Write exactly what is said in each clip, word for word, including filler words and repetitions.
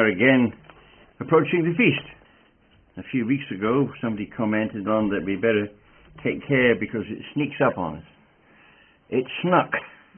are again approaching the feast. A few weeks ago, somebody commented on that we better take care because it sneaks up on us. It snuck.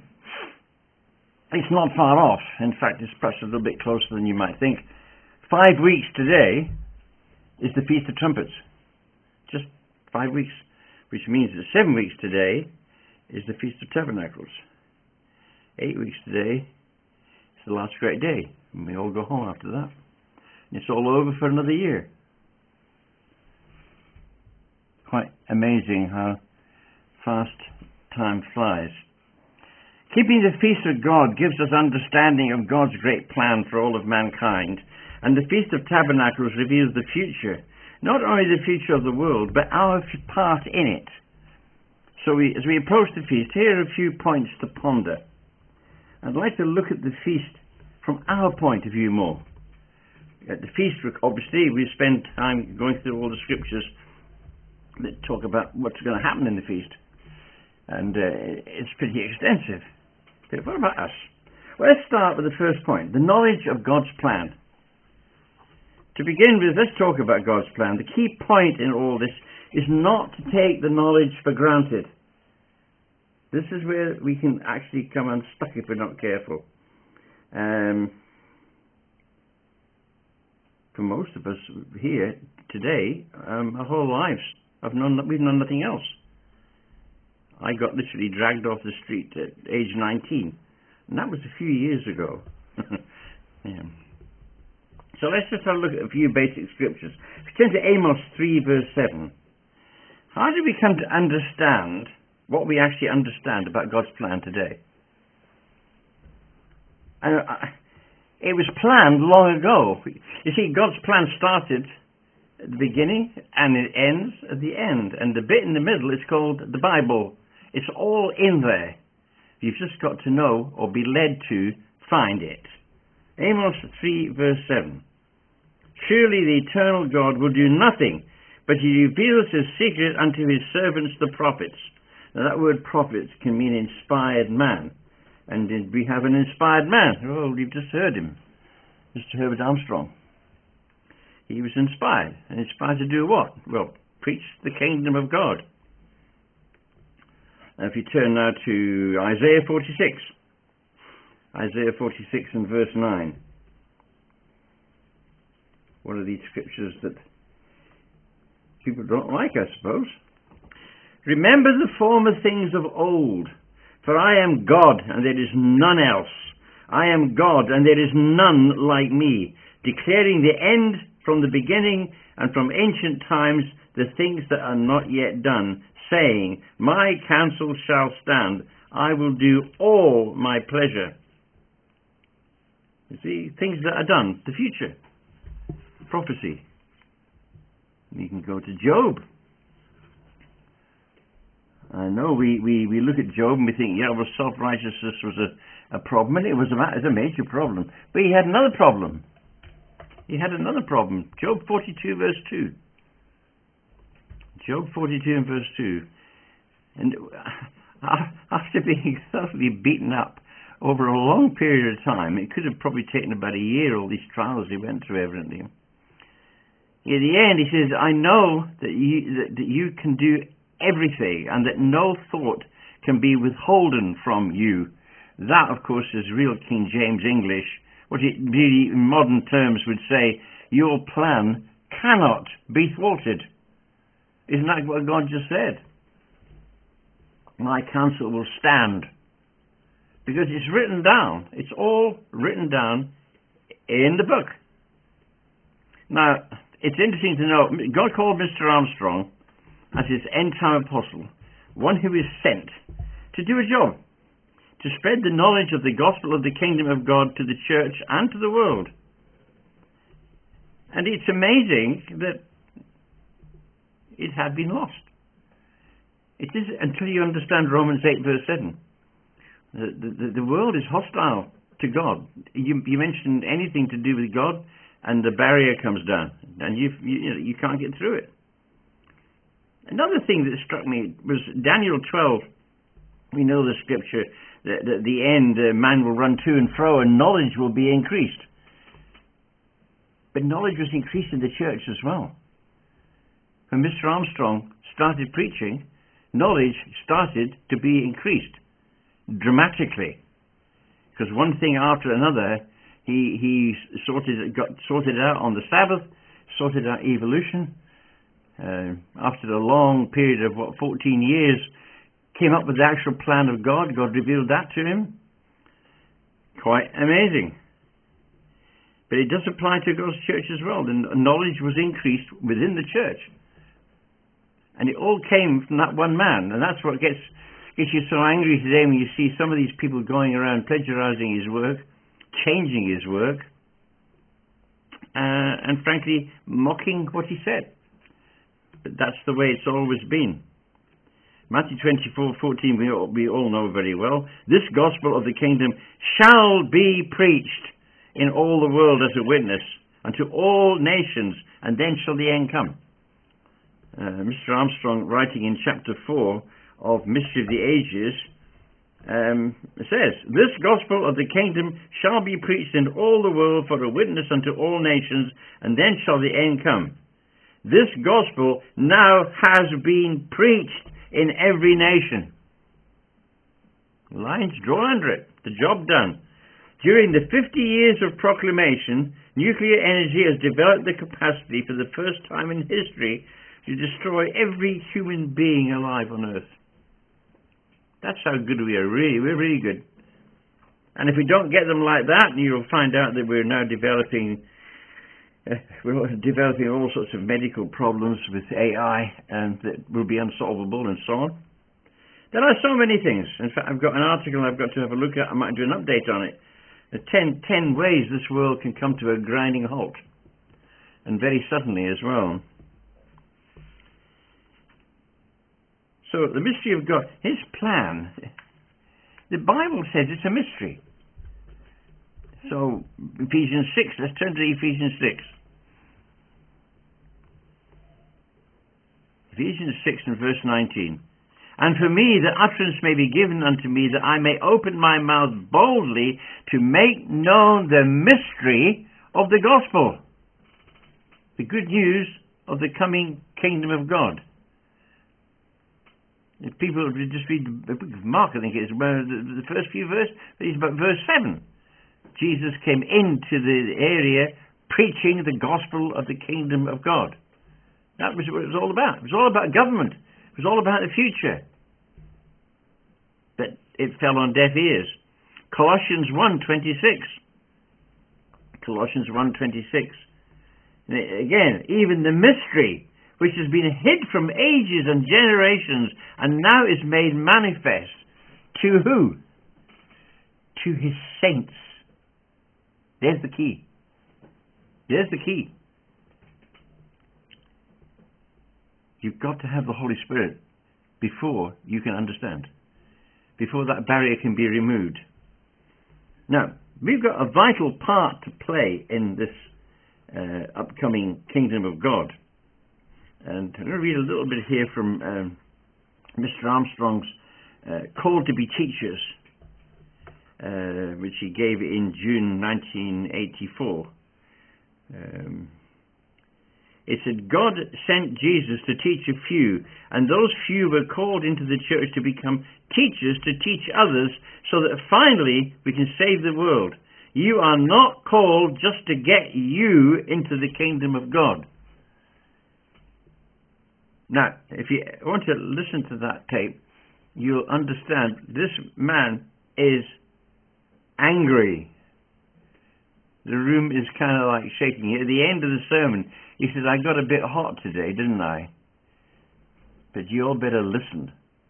It's not far off. In fact, it's perhaps a little bit closer than you might think. Five weeks today is the Feast of Trumpets. Just five weeks, which means that seven weeks today is the Feast of Tabernacles. Eight weeks today is the last great day, and we all go home after that. And it's all over for another year. Quite amazing how fast time flies. Keeping the Feast of God gives us understanding of God's great plan for all of mankind, and the Feast of Tabernacles reveals the future, not only the future of the world, but our part in it. So we, as we approach the feast, here are a few points to ponder. I'd like to look at the feast from our point of view more. At the feast, obviously, we spend time going through all the scriptures that talk about what's going to happen in the feast. And uh, it's pretty extensive. But what about us? Well, let's start with the first point, the knowledge of God's plan. To begin with, let's talk about God's plan. The key point in all this is not to take the knowledge for granted. This is where we can actually come unstuck if we're not careful. Um, for most of us here today, um, our whole lives, I've known, we've known nothing else. I got literally dragged off the street at age nineteen, and that was a few years ago. Yeah. So let's just have a look at a few basic scriptures. If you turn to Amos three, verse seven, how do we come to understand what we actually understand about God's plan today? And uh, it was planned long ago. You see, God's plan started at the beginning and it ends at the end. And the bit in the middle is called the Bible. It's all in there. You've just got to know or be led to find it. Amos three, verse seven. Surely the eternal God will do nothing, but he reveals his secret unto his servants the prophets. Now that word prophets can mean inspired man. And we have an inspired man. Oh, you've just heard him. Mister Herbert Armstrong. He was inspired. And inspired to do what? Well, preach the kingdom of God. Now if you turn now to Isaiah forty-six. Isaiah forty-six and verse nine. One of these scriptures that people don't like, I suppose. Remember the former things of old, for I am God, and there is none else. I am God, and there is none like me, declaring the end from the beginning, and from ancient times the things that are not yet done, saying, my counsel shall stand, I will do all my pleasure. You see, things that are done, the future, prophecy. You can go to Job. I know we, we, we look at Job and we think, yeah, well, self-righteousness was a, a problem, and it was a, it was a major problem. But he had another problem. He had another problem. Job forty-two, verse two. Job forty-two and verse two. And after being thoroughly beaten up over a long period of time, it could have probably taken about a year, all these trials he went through, evidently. At the end, he says, I know that you, that, that you can do everything, and that no thought can be withholden from you. That, of course, is real King James English. What it really, in modern terms, would say, your plan cannot be thwarted. Isn't that what God just said? My counsel will stand. Because it's written down. It's all written down in the book. Now, it's interesting to know, God called Mister Armstrong as his end-time apostle, one who is sent to do a job, to spread the knowledge of the gospel of the kingdom of God to the church and to the world. And it's amazing that it had been lost. It is until you understand Romans eight, verse seven. The, the, the world is hostile to God. You, you mention anything to do with God, and the barrier comes down, and you, you, you can't get through it. Another thing that struck me was Daniel twelve. We know the scripture that at the end uh, man will run to and fro and knowledge will be increased. But knowledge was increased in the church as well. When Mister Armstrong started preaching, knowledge started to be increased dramatically. Because one thing after another, he he sorted got sorted out on the Sabbath, sorted out evolution. Uh, after a long period of what fourteen years, came up with the actual plan of God. God revealed that to him. Quite amazing. But it does apply to God's church as well. The knowledge was increased within the church. And it all came from that one man. And that's what gets, gets you so angry today when you see some of these people going around plagiarizing his work, changing his work, uh, and frankly, mocking what he said. But that's the way it's always been. Matthew twenty-four fourteen, we all, we all know very well. This gospel of the kingdom shall be preached in all the world as a witness unto all nations, and then shall the end come. Uh, Mister Armstrong, writing in chapter four of Mystery of the Ages, um, says, this gospel of the kingdom shall be preached in all the world for a witness unto all nations, and then shall the end come. This gospel now has been preached in every nation. Lines drawn under it. The job done. During the fifty years of proclamation, nuclear energy has developed the capacity for the first time in history to destroy every human being alive on Earth. That's how good we are. Really, we're really good. And if we don't get them like that, you'll find out that we're now developing uh, we're developing all sorts of medical problems with A I, and that will be unsolvable, and so on. There are so many things. In fact, I've got an article I've got to have a look at. I might do an update on it. Uh, ten, ten ways this world can come to a grinding halt, and very suddenly as well. So the mystery of God, his plan, the Bible says it's a mystery. So Ephesians six, let's turn to Ephesians six. Ephesians six and verse nineteen. And for me that utterance may be given unto me, that I may open my mouth boldly to make known the mystery of the gospel. The good news of the coming kingdom of God. If people just read the book of Mark, I think it is, the first few verses, it's about verse seven. Jesus came into the area preaching the gospel of the kingdom of God. That was what it was all about. It was all about government. It was all about the future. But it fell on deaf ears. Colossians one twenty-six. Colossians one twenty-six. Again, even the mystery which has been hid from ages and generations, and now is made manifest. To who? To his saints. There's the key. There's the key. You've got to have the Holy Spirit before you can understand. Before that barrier can be removed. Now, we've got a vital part to play in this uh, upcoming kingdom of God. And I'm going to read a little bit here from um, Mister Armstrong's uh, Call to be Teachers, uh, which he gave in June nineteen eighty-four. Um, it said, God sent Jesus to teach a few, and those few were called into the church to become teachers to teach others, so that finally we can save the world. You are not called just to get you into the kingdom of God. Now, if you want to listen to that tape, you'll understand this man is angry. The room is kind of like shaking. At the end of the sermon, he said, I got a bit hot today, didn't I? But you all better listen.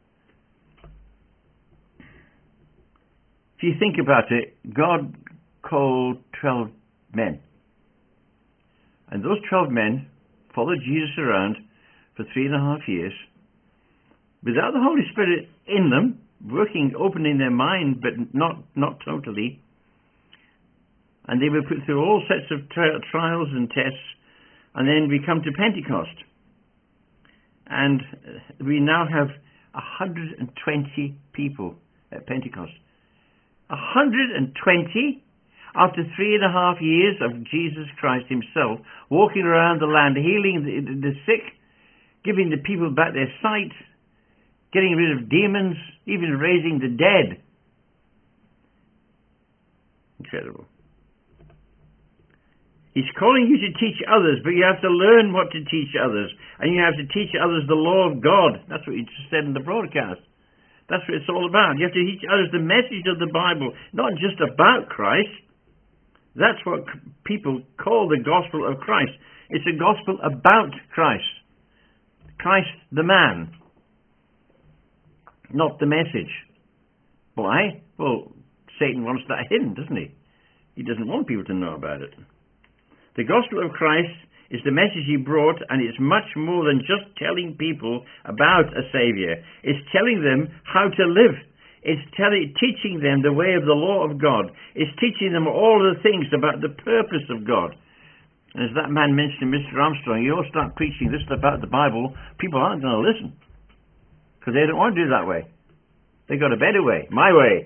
If you think about it, God called twelve men. And those twelve men followed Jesus around for three and a half years, without the Holy Spirit in them, working, opening their mind, but not, not totally. And they were put through all sets of tri- trials and tests, and then we come to Pentecost. And we now have one hundred twenty people at Pentecost. one hundred twenty After three and a half years of Jesus Christ himself walking around the land, healing the, the sick, giving the people back their sight, getting rid of demons, even raising the dead. Incredible. He's calling you to teach others, but you have to learn what to teach others. And you have to teach others the law of God. That's what he just said in the broadcast. That's what it's all about. You have to teach others the message of the Bible, not just about Christ. That's what people call the gospel of Christ. It's a gospel about Christ. Christ the man, not the message. Why? Well, Satan wants that hidden, doesn't he? He doesn't want people to know about it. The gospel of Christ is the message he brought, and it's much more than just telling people about a Savior. It's telling them how to live. It's telling, teaching them the way of the law of God. It's teaching them all the things about the purpose of God. And as that man mentioned, Mister Armstrong, you all start preaching this about the Bible, people aren't going to listen. Because they don't want to do it that way. They got a better way, my way.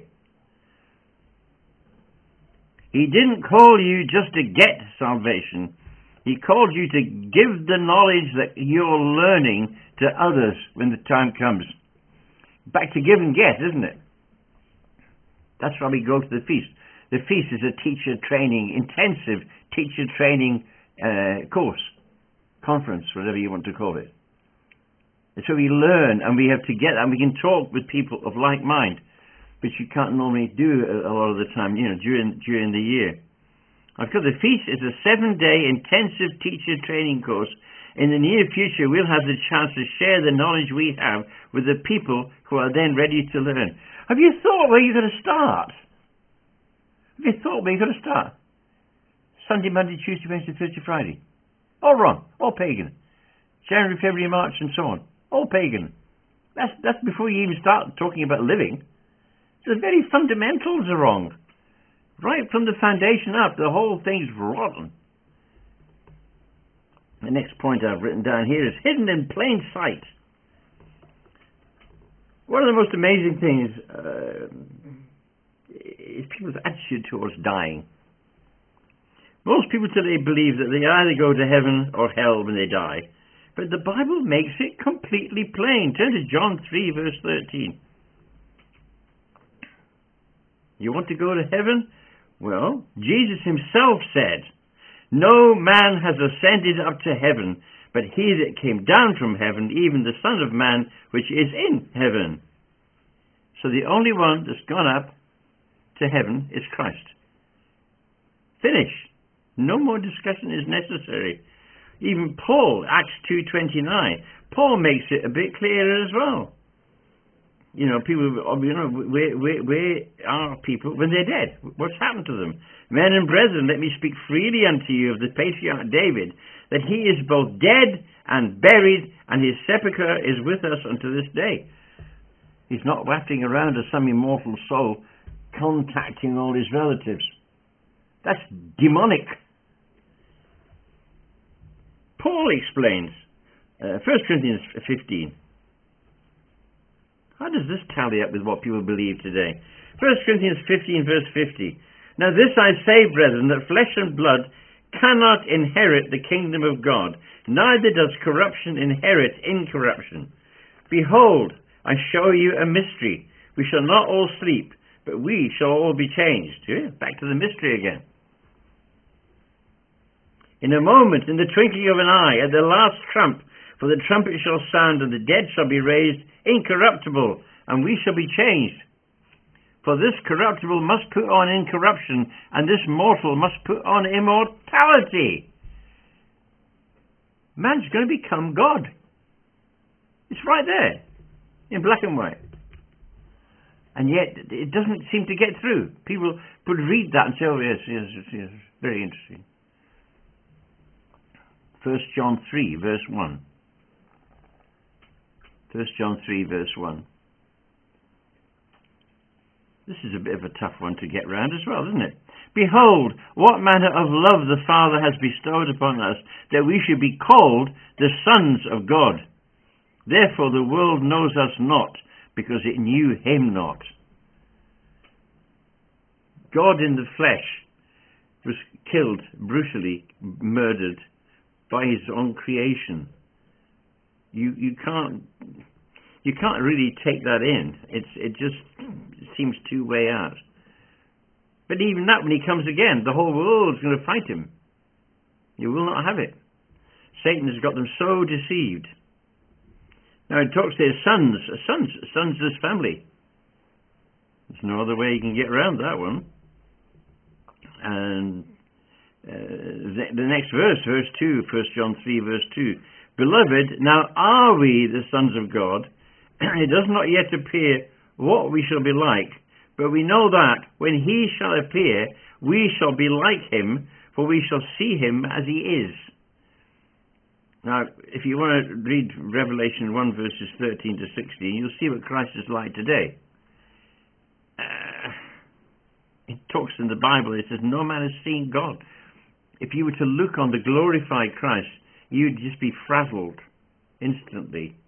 He didn't call you just to get salvation. He called you to give the knowledge that you're learning to others when the time comes. Back to give and get, isn't it? That's why we go to the feast. The feast is a teacher training, intensive teacher training uh, course, conference, whatever you want to call it. It's where we learn and we have to get, and we can talk with people of like mind, which you can't normally do a, a lot of the time, you know, during during the year. Because the feast is a seven-day intensive teacher training course. In the near future, we'll have the chance to share the knowledge we have with the people who are then ready to learn. Have you thought where you're going to start? Have you thought where you're going to start? Sunday, Monday, Tuesday, Wednesday, Thursday, Friday. All wrong. All pagan. January, February, March, and so on. All pagan. That's, that's before you even start talking about living. The very fundamentals are wrong. Right from the foundation up, the whole thing's rotten. The next point I've written down here is hidden in plain sight. One of the most amazing things uh, is people's attitude towards dying. Most people today believe that they either go to heaven or hell when they die. But the Bible makes it completely plain. Turn to John three, verse thirteen. You want to go to heaven? Well, Jesus himself said, "No man has ascended up to heaven, but he that came down from heaven, even the Son of Man, which is in heaven." So the only one that's gone up to heaven is Christ. Finish. No more discussion is necessary. Even Paul, Acts two twenty-nine, Paul makes it a bit clearer as well. You know, people, you know, where, where, where are people when they're dead? What's happened to them? Men and brethren, let me speak freely unto you of the patriarch David, that he is both dead and buried, and his sepulchre is with us unto this day. He's not wafting around as some immortal soul, contacting all his relatives. That's demonic. Paul explains, uh, First Corinthians fifteen. How does this tally up with what people believe today? First Corinthians fifteen, verse fifty. Now this I say, brethren, that flesh and blood cannot inherit the kingdom of God, neither does corruption inherit incorruption. Behold, I show you a mystery. We shall not all sleep, but we shall all be changed. Yeah, back to the mystery again. In a moment, in the twinkling of an eye, at the last trump, for the trumpet shall sound, and the dead shall be raised incorruptible, and we shall be changed. For this corruptible must put on incorruption, and this mortal must put on immortality. Man's going to become God. It's right there, in black and white. And yet, it doesn't seem to get through. People would read that and say, oh yes, yes, yes, yes, very interesting. First John three, verse one. First John three, verse one. This is a bit of a tough one to get round as well, isn't it? Behold, what manner of love the Father has bestowed upon us, that we should be called the sons of God. Therefore the world knows us not, because it knew him not. God in the flesh killed, brutally murdered by his own creation. You you can't you can't really take that in. It's it just seems too way out. But even that, when he comes again, the whole world's going to fight him. You will not have it. Satan has got them so deceived. Now he talks to his sons, sons, sons of his family. There's no other way you can get around that one. And uh, the, the next verse, verse two, First John three, verse two. Beloved, now are we the sons of God? It does not yet appear what we shall be like, but we know that when he shall appear, we shall be like him, for we shall see him as he is. Now, if you want to read Revelation one, verses thirteen to sixteen, you'll see what Christ is like today. Uh, it talks in the Bible, it says, no man has seen God. If you were to look on the glorified Christ, you'd just be frazzled instantly.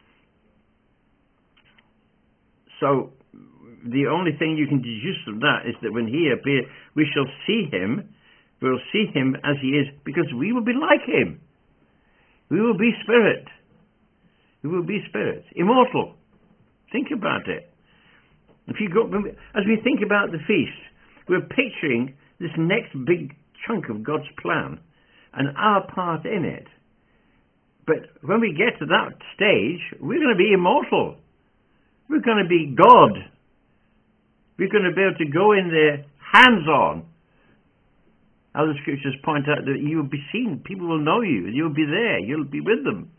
So, the only thing you can deduce from that is that when he appears, we shall see him, we'll see him as he is, because we will be like him. We will be spirit. We will be spirit. Immortal. Think about it. If you go, as we think about the feast, we're picturing this next big chunk of God's plan and our part in it. But when we get to that stage, we're going to be immortal. We're going to be God. We're going to be able to go in there hands-on. Other scriptures point out that you will be seen. People will know you. You'll be there. You'll be with them.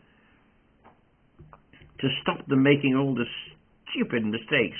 To stop them making all the stupid mistakes.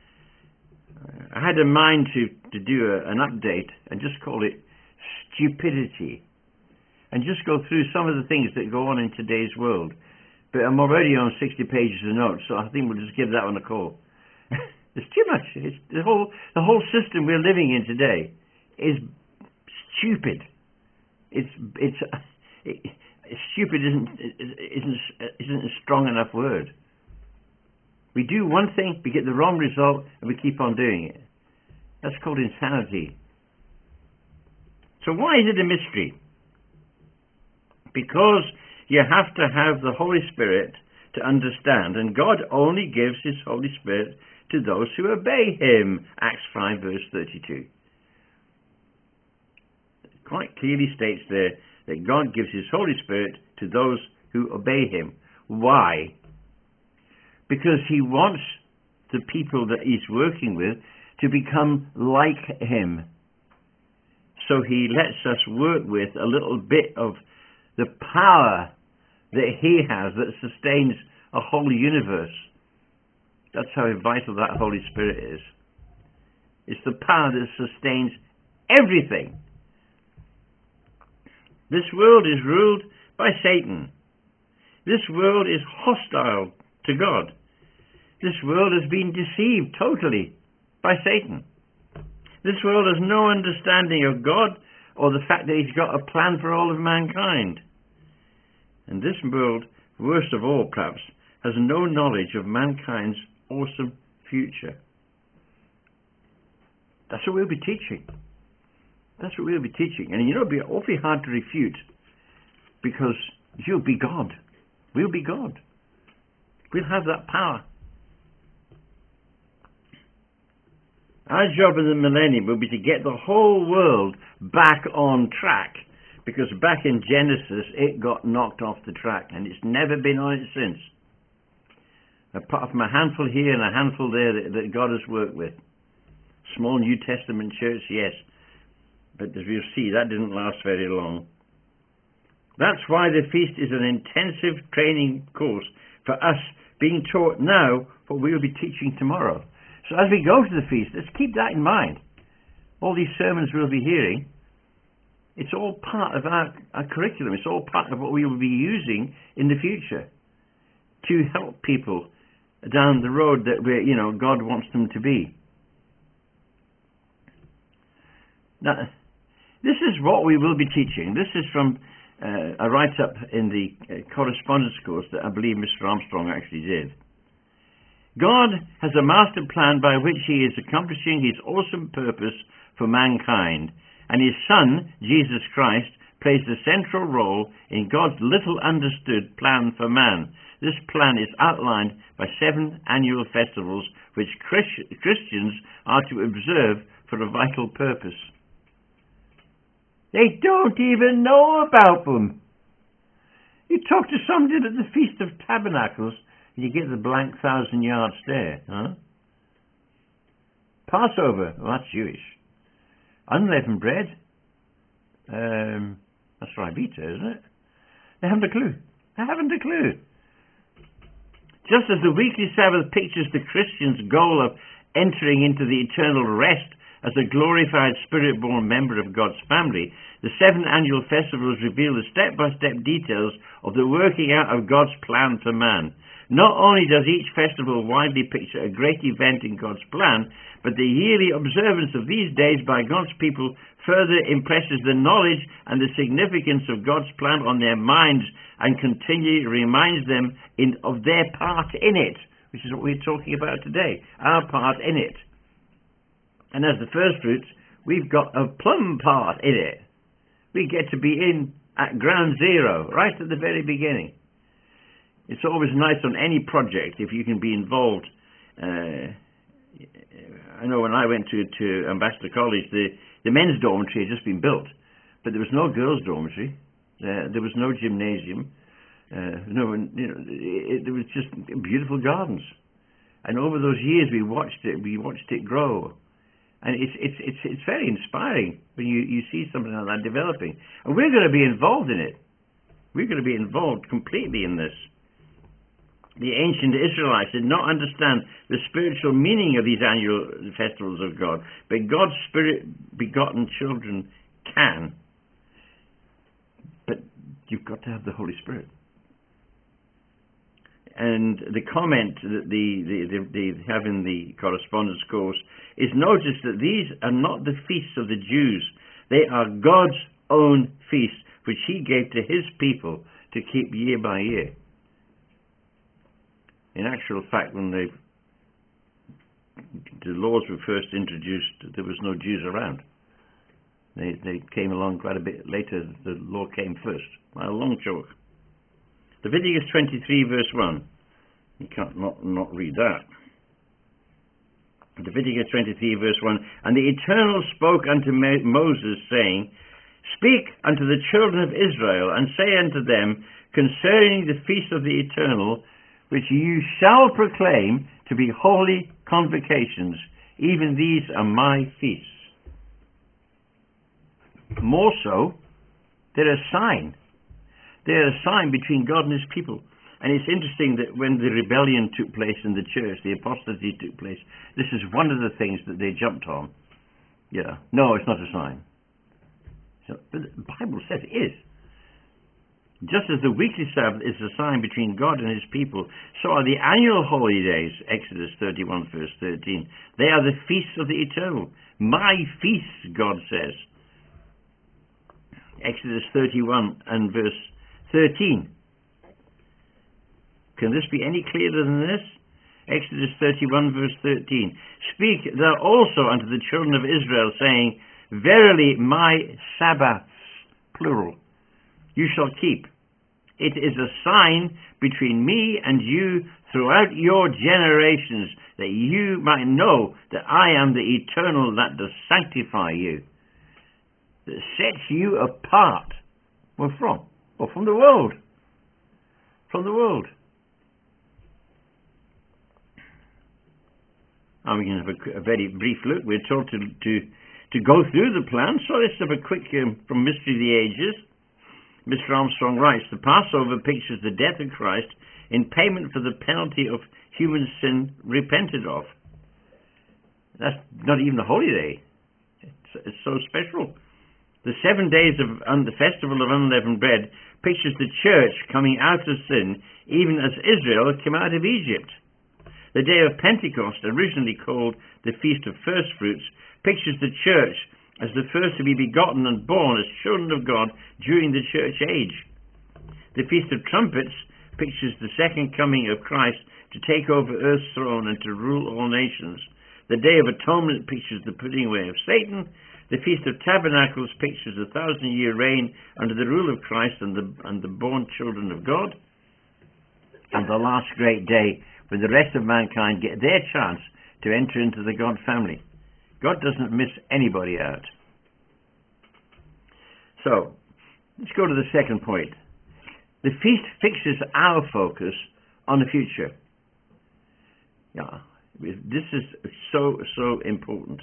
I had in mind to, to do a, an update and just call it stupidity. And just go through some of the things that go on in today's world. But I'm already on sixty pages of notes, so I think we'll just give that one a call. It's too much. It's the whole the whole system we're living in today is stupid. It's it's it, stupid isn't isn't isn't a strong enough word. We do one thing, we get the wrong result, and we keep on doing it. That's called insanity. So why is it a mystery? Because you have to have the Holy Spirit to understand, and God only gives his Holy Spirit to those who obey him. Acts five, verse thirty-two. It quite clearly states there that God gives his Holy Spirit to those who obey him. Why? Because he wants the people that he's working with to become like him. So he lets us work with a little bit of the power that he has that sustains a whole universe. That's how vital that Holy Spirit is. It's the power that sustains everything. This world is ruled by Satan. This world is hostile to God. This world has been deceived totally by Satan. This world has no understanding of God or the fact that he's got a plan for all of mankind. And this world, worst of all perhaps, has no knowledge of mankind's awesome future. That's what we'll be teaching. That's what we'll be teaching. And you know, it'll be awfully hard to refute, because you'll be God. We'll be God. We'll have that power. Our job in the millennium will be to get the whole world back on track, because back in Genesis it got knocked off the track and it's never been on it since. Apart from a handful here and a handful there that, that God has worked with. Small New Testament church, yes, but as we'll see, that didn't last very long. That's why the feast is an intensive training course for us, being taught now what we'll be teaching tomorrow. So as we go to the feast, let's keep that in mind. All these sermons we'll be hearing, it's all part of our, our curriculum. It's all part of what we will be using in the future to help people down the road that we're, you know, God wants them to be. Now, this is what we will be teaching. This is from uh, a write-up in the uh, correspondence course that I believe Mister Armstrong actually did. God has a master plan by which he is accomplishing his awesome purpose for mankind, and his Son, Jesus Christ, plays the central role in God's little understood plan for man. This plan is outlined by seven annual festivals which Christ- Christians are to observe for a vital purpose. They don't even know about them. You talk to somebody at the Feast of Tabernacles and you get the blank thousand yard stare. Huh? Passover, well, that's Jewish. Unleavened bread, um, that's Ribita, isn't it? They haven't a clue. They haven't a clue. Just as the weekly Sabbath pictures the Christian's goal of entering into the eternal rest as a glorified spirit-born member of God's family, the seven annual festivals reveal the step-by-step details of the working out of God's plan for man. Not only does each festival widely picture a great event in God's plan, but the yearly observance of these days by God's people further impresses the knowledge and the significance of God's plan on their minds and continually reminds them in, of their part in it, which is what we're talking about today, our part in it. And as the first fruits, we've got a plum part in it. We get to be in at ground zero, right at the very beginning. It's always nice on any project if you can be involved. Uh, I know when I went to, to Ambassador College, the, the men's dormitory had just been built, but there was no girls' dormitory. Uh, there was no gymnasium. Uh, no, you know, it, it, there was just beautiful gardens. And over those years, we watched it. We watched it grow, and it's it's it's it's very inspiring when you, you see something like that developing. And we're going to be involved in it. We're going to be involved completely in this. The ancient Israelites did not understand the spiritual meaning of these annual festivals of God, but God's spirit-begotten children can. But you've got to have the Holy Spirit. And the comment that the, the, the, they have in the correspondence course is notice that these are not the feasts of the Jews. They are God's own feasts, which he gave to his people to keep year by year. In actual fact, when they, the laws were first introduced, there was no Jews around. They, they came along quite a bit later. The law came first. Well, a long joke. Leviticus twenty-three, verse one. You can't not, not read that. Leviticus twenty-three, verse one. And the Eternal spoke unto Moses, saying, Speak unto the children of Israel, and say unto them, concerning the feast of the Eternal, which you shall proclaim to be holy convocations, even these are my feasts. More so, they're a sign. They're a sign between God and his people. And it's interesting that when the rebellion took place in the church, the apostasy took place, this is one of the things that they jumped on. Yeah, no, it's not a sign. So, but the Bible says it is. Just as the weekly Sabbath is a sign between God and his people, so are the annual holy days, Exodus thirty-one, verse thirteen. They are the feasts of the eternal. My feasts, God says. Exodus thirty-one and verse thirteen. Can this be any clearer than this? Exodus thirty-one, verse thirteen. Speak thou also unto the children of Israel, saying, Verily my Sabbaths, plural, you shall keep. It is a sign between me and you throughout your generations, that you might know that I am the eternal that does sanctify you, that sets you apart. Well, from? Well, from the world. From the world. And we can have a, a very brief look. We're told to, to, to go through the plan, so let's have a quick um, from Mystery of the Ages. Mister Armstrong writes, the Passover pictures the death of Christ in payment for the penalty of human sin repented of. That's not even a holy day. It's, it's so special. The seven days of um, the festival of unleavened bread pictures the church coming out of sin, even as Israel came out of Egypt. The day of Pentecost, originally called the Feast of First Fruits, pictures the church as the first to be begotten and born as children of God during the church age. The Feast of Trumpets pictures the second coming of Christ to take over earth's throne and to rule all nations. The Day of Atonement pictures the putting away of Satan. The Feast of Tabernacles pictures the thousand-year reign under the rule of Christ and the, and the born children of God, and the last great day when the rest of mankind get their chance to enter into the God family. God doesn't miss anybody out. So, let's go to the second point. The feast fixes our focus on the future. Yeah, this is so, so important.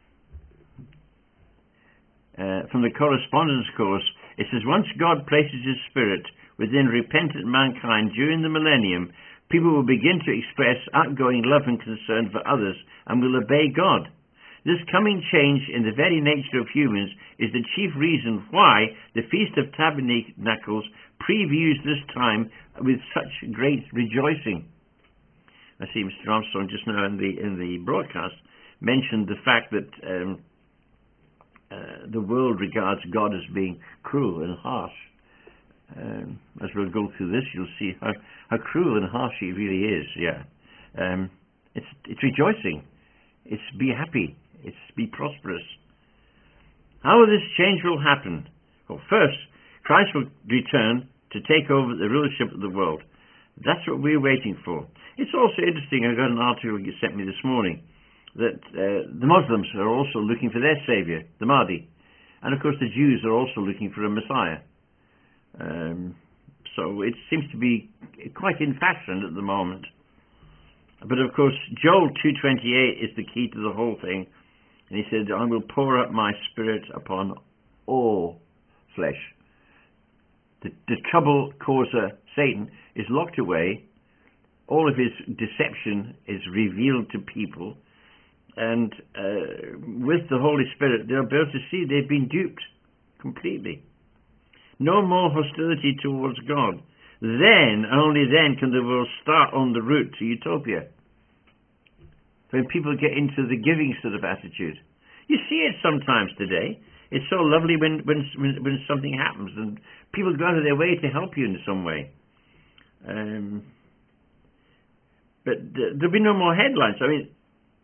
Uh, from the correspondence course, it says, once God places his spirit within repentant mankind during the millennium, people will begin to express outgoing love and concern for others and will obey God. This coming change in the very nature of humans is the chief reason why the Feast of Tabernacles previews this time with such great rejoicing. I see Mister Armstrong just now in the in the broadcast mentioned the fact that um, uh, the world regards God as being cruel and harsh. Um, as we'll go through this, you'll see how, how cruel and harsh he really is. Yeah, um, it's it's rejoicing. It's be happy. It's be prosperous. How will this change will happen? Well, first, Christ will return to take over the rulership of the world. That's what we're waiting for. It's also interesting, I got an article you sent me this morning, that uh, the Muslims are also looking for their saviour, the Mahdi. And of course the Jews are also looking for a Messiah. Um, so it seems to be quite in fashion at the moment. But of course Joel two twenty-eight is the key to the whole thing. And he said, I will pour out my spirit upon all flesh. The, the trouble causer, Satan, is locked away. All of his deception is revealed to people. And uh, with the Holy Spirit, they'll be able to see they've been duped completely. No more hostility towards God. Then, only then, can the world start on the route to utopia. When people get into the giving sort of attitude. You see it sometimes today. It's so lovely when, when, when, when something happens and people go out of their way to help you in some way. Um, but th- there'll be no more headlines. I mean,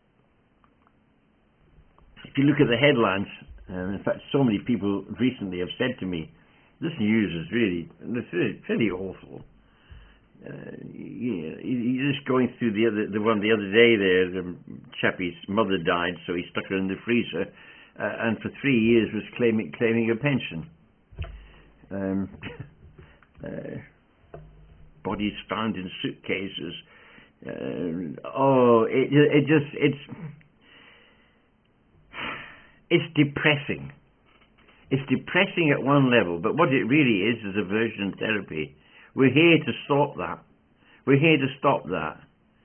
if you look at the headlines, and in fact so many people recently have said to me, this news is really, it's really, really awful. Uh, you, you're just going through the other, the one the other day there, the chappie's mother died, so he stuck her in the freezer, uh, and for three years was claiming claiming a pension. Um, uh, bodies found in suitcases. Uh, oh, it, it just, it's, it's depressing. It's depressing at one level, but what it really is is aversion therapy. We're here to stop that. We're here to stop that.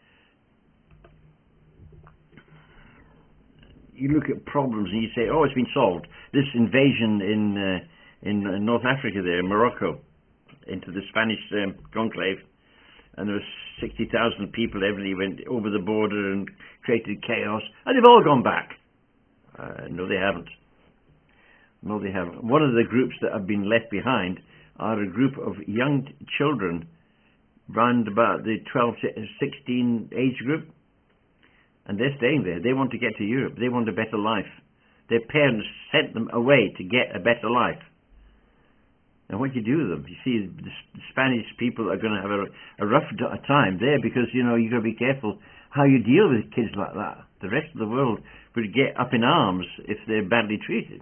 You look at problems and you say, oh, it's been solved. This invasion in uh, in North Africa there, in Morocco, into the Spanish um, conclave, and there were sixty thousand people, everybody went over the border and created chaos, and they've all gone back. Uh, no, they haven't. No, they haven't. One of the groups that have been left behind are a group of young children round about the twelve to sixteen age group, and they're staying there. They want to get to Europe. They want a better life. Their parents sent them away to get a better life. And what do you do with them? You see, the Spanish people are going to have a, a rough time there because, you know, you've got to be careful how you deal with kids like that. The rest of the world would get up in arms if they're badly treated.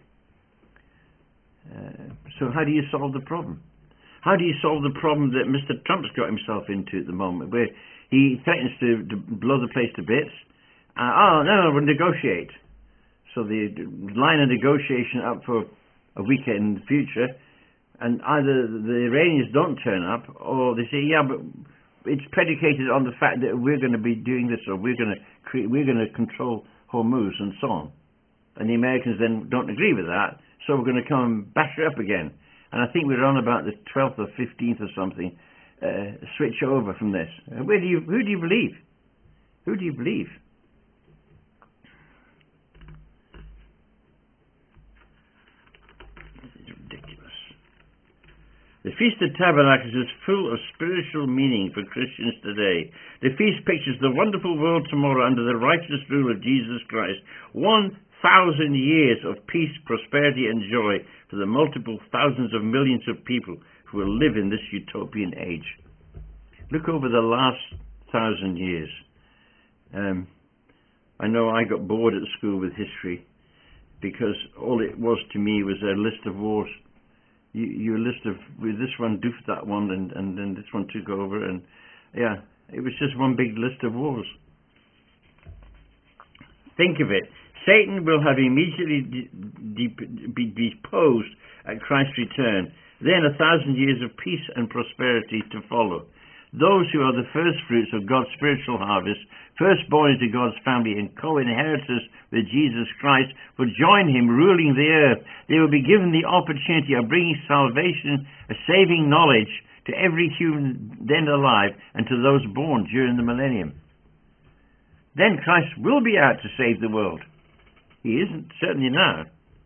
Uh, so how do you solve the problem? How do you solve the problem that Mister Trump's got himself into at the moment, where he threatens to, to blow the place to bits? Uh, oh, no, we'll negotiate. So the line of negotiation up for a week in the future, and either the Iranians don't turn up, or they say, yeah, but it's predicated on the fact that we're going to be doing this, or we're going to create, we're going to control Hormuz, and so on. And the Americans then don't agree with that. So we're going to come and bash her up again. And I think we're on about the twelfth or fifteenth or something, uh, switch over from this. Uh, where do you, who do you believe? Who do you believe? This is ridiculous. The Feast of Tabernacles is full of spiritual meaning for Christians today. The feast pictures the wonderful world tomorrow under the righteous rule of Jesus Christ. One thousand years of peace, prosperity, and joy for the multiple thousands of millions of people who will live in this utopian age. Look over the last thousand years. Um, I know I got bored at school with history because all it was to me was a list of wars. You, you a list of, with this one doofed that one, and, and then this one took over, and yeah, it was just one big list of wars. Think of it. Satan will have immediately de- de- be deposed at Christ's return. Then a thousand years of peace and prosperity to follow. Those who are the first fruits of God's spiritual harvest, firstborn into God's family and co-inheritors with Jesus Christ, will join him ruling the earth. They will be given the opportunity of bringing salvation, a saving knowledge to every human then alive and to those born during the millennium. Then Christ will be out to save the world. He isn't certainly now.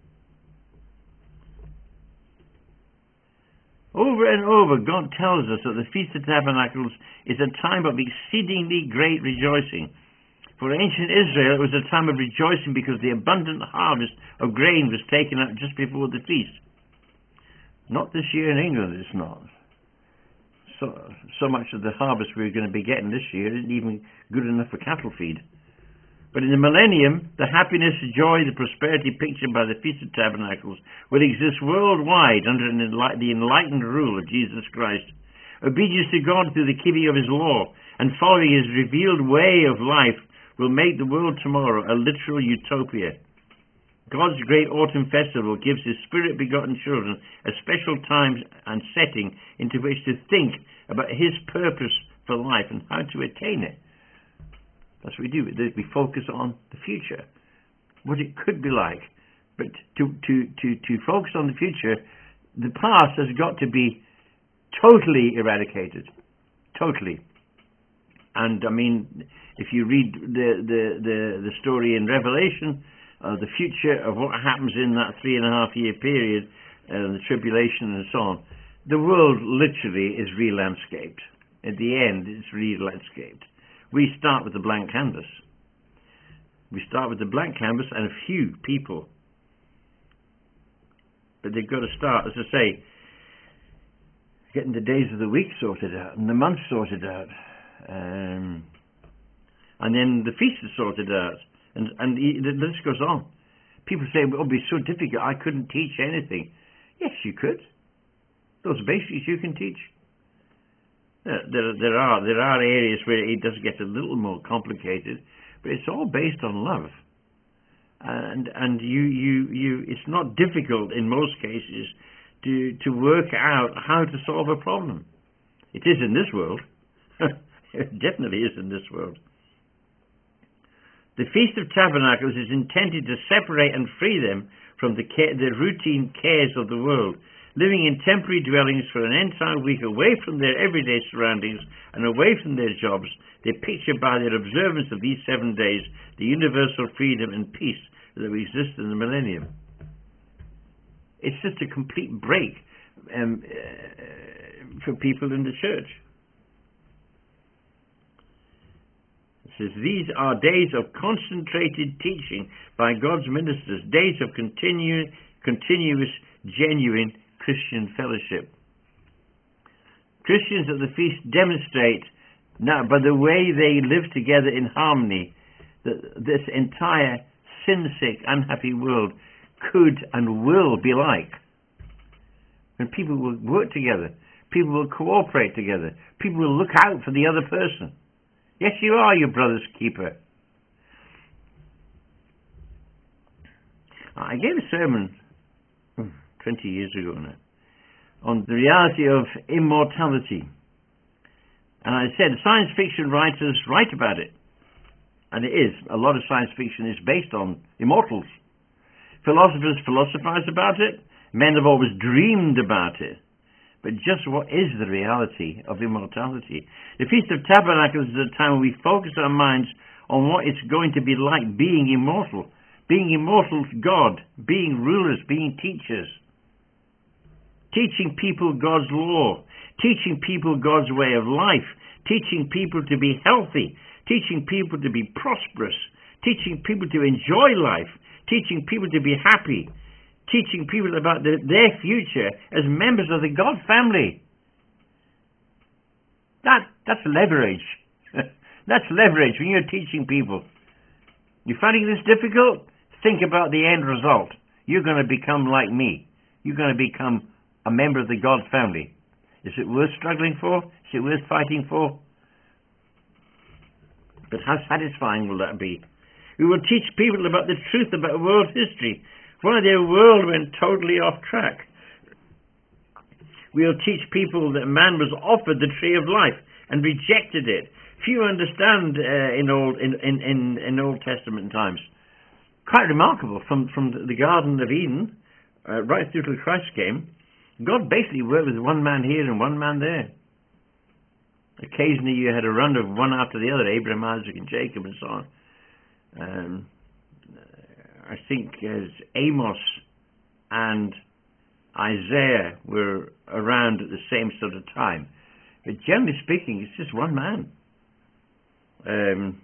Over and over, God tells us that the Feast of Tabernacles is a time of exceedingly great rejoicing. For ancient Israel, it was a time of rejoicing because the abundant harvest of grain was taken out just before the feast. Not this year in England, it's not. So, so much of the harvest we're going to be getting this year isn't even good enough for cattle feed. But in the millennium, the happiness, joy, the prosperity pictured by the Feast of Tabernacles will exist worldwide under an enlight- the enlightened rule of Jesus Christ. Obedience to God through the keeping of his law and following his revealed way of life will make the world tomorrow a literal utopia. God's great autumn festival gives his spirit-begotten children a special time and setting into which to think about his purpose for life and how to attain it. That's what we do. We focus on the future, what it could be like. But to, to, to, to focus on the future, the past has got to be totally eradicated. Totally. And I mean, if you read the, the, the, the story in Revelation, uh, the future of what happens in that three and a half year period, uh, the tribulation and so on, the world literally is re-landscaped. At the end, it's re-landscaped. We start with a blank canvas. We start with a blank canvas and a few people. But they've got to start, as I say, getting the days of the week sorted out and the months sorted out. Um, and then the feast is sorted out. And, and the list goes on. People say, well, it'll be so difficult, I couldn't teach anything. Yes, you could. Those basics you can teach. There, there are there are areas where it does get a little more complicated, but it's all based on love, and and you you you it's not difficult in most cases to to work out how to solve a problem. It is in this world. It definitely is in this world. The Feast of Tabernacles is intended to separate and free them from the care, the routine cares of the world. Living in temporary dwellings for an entire week away from their everyday surroundings and away from their jobs, they picture by their observance of these seven days the universal freedom and peace that will exist in the millennium. It's just a complete break um, uh, for people in the church. It says, these are days of concentrated teaching by God's ministers, days of continu- continuous, genuine Christian fellowship. Christians at the feast demonstrate now by the way they live together in harmony that this entire sin-sick, unhappy world could and will be like. When people will work together, people will cooperate together, people will look out for the other person. Yes, you are your brother's keeper. I gave a sermon twenty years ago now, on the reality of immortality. And I said, science fiction writers write about it. And it is. A lot of science fiction is based on immortals. Philosophers philosophize about it. Men have always dreamed about it. But just what is the reality of immortality? The Feast of Tabernacles is a time when we focus our minds on what it's going to be like being immortal. Being immortal to God. Being rulers. Being teachers. Teaching people God's law, teaching people God's way of life, teaching people to be healthy, teaching people to be prosperous, teaching people to enjoy life, teaching people to be happy, teaching people about the, their future as members of the God family. That, that's leverage. That's leverage when you're teaching people. You're finding this difficult? Think about the end result. You're going to become like me. You're going to become a member of the God family. Is it worth struggling for? Is it worth fighting for? But how satisfying will that be? We will teach people about the truth about world history. Why their world went totally off track. We'll teach people that man was offered the tree of life and rejected it. Few understand uh, in old in, in, in, in Old Testament times. Quite remarkable. From from the Garden of Eden uh, right through till Christ came, God basically worked with one man here and one man there. Occasionally you had a run of one after the other, Abraham, Isaac and Jacob and so on. Um, I think as Amos and Isaiah were around at the same sort of time. But generally speaking, it's just one man. Um,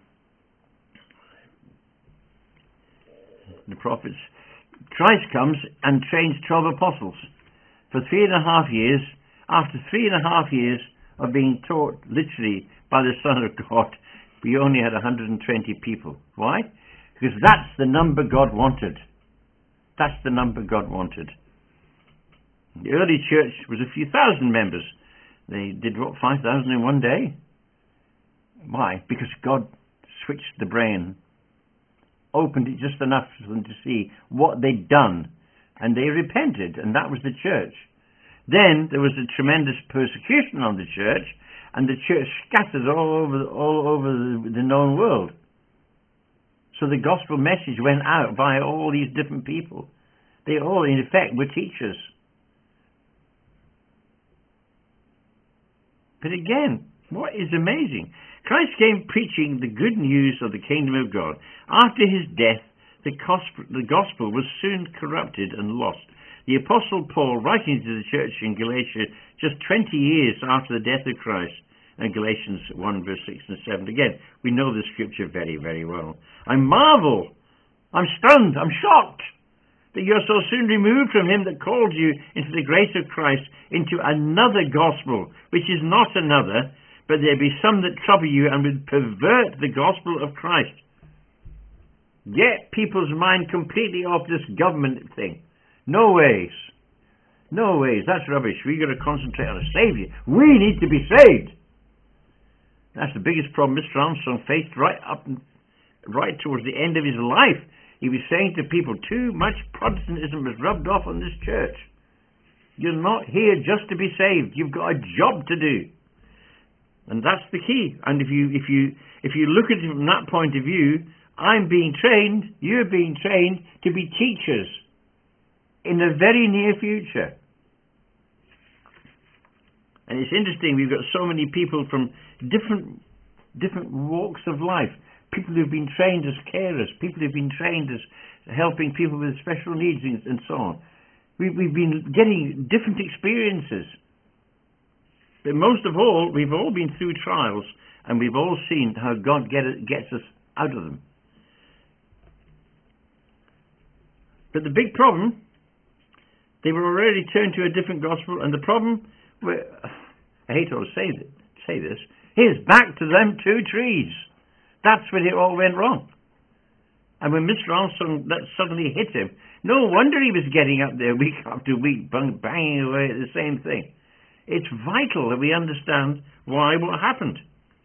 the prophets. Christ comes and trains twelve apostles for three and a half years. After three and a half years of being taught literally by the Son of God, we only had one hundred twenty people. Why? Because that's the number God wanted. That's the number God wanted. The early church was a few thousand members. They did what, five thousand in one day? Why? Because God switched the brain, opened it just enough for them to see what they'd done, and they repented, and that was the church. Then there was a tremendous persecution on the church, and the church scattered all over all over the, the known world. So the gospel message went out by all these different people. They all, in effect, were teachers. But again, what is amazing? Christ came preaching the good news of the kingdom of God. After his death, the gospel, the gospel was soon corrupted and lost. The Apostle Paul, writing to the church in Galatia just twenty years after the death of Christ, and Galatians one, verse six and seven. Again, we know the scripture very, very well. I marvel, I'm stunned, I'm shocked that you're so soon removed from him that called you into the grace of Christ into another gospel, which is not another, but there be some that trouble you and would pervert the gospel of Christ. Get people's mind completely off this government thing. No ways. No ways. That's rubbish. We've got to concentrate on a Saviour. We need to be saved. That's the biggest problem Mister Armstrong faced right up, right towards the end of his life. He was saying to people, too much Protestantism was rubbed off on this church. You're not here just to be saved. You've got a job to do. And that's the key. And if you if you if you look at it from that point of view, I'm being trained, you're being trained to be teachers in the very near future. And it's interesting, we've got so many people from different different walks of life. People who've been trained as carers, people who've been trained as helping people with special needs and, and so on. We, we've been getting different experiences. But most of all, we've all been through trials, and we've all seen how God get it, gets us out of them. But the big problem, they were already turned to a different gospel, and the problem, I hate to say, say this, is back to them two trees. That's when it all went wrong. And when Mister Armstrong, that suddenly hit him, no wonder he was getting up there week after week, bang, banging away at the same thing. It's vital that we understand why what happened.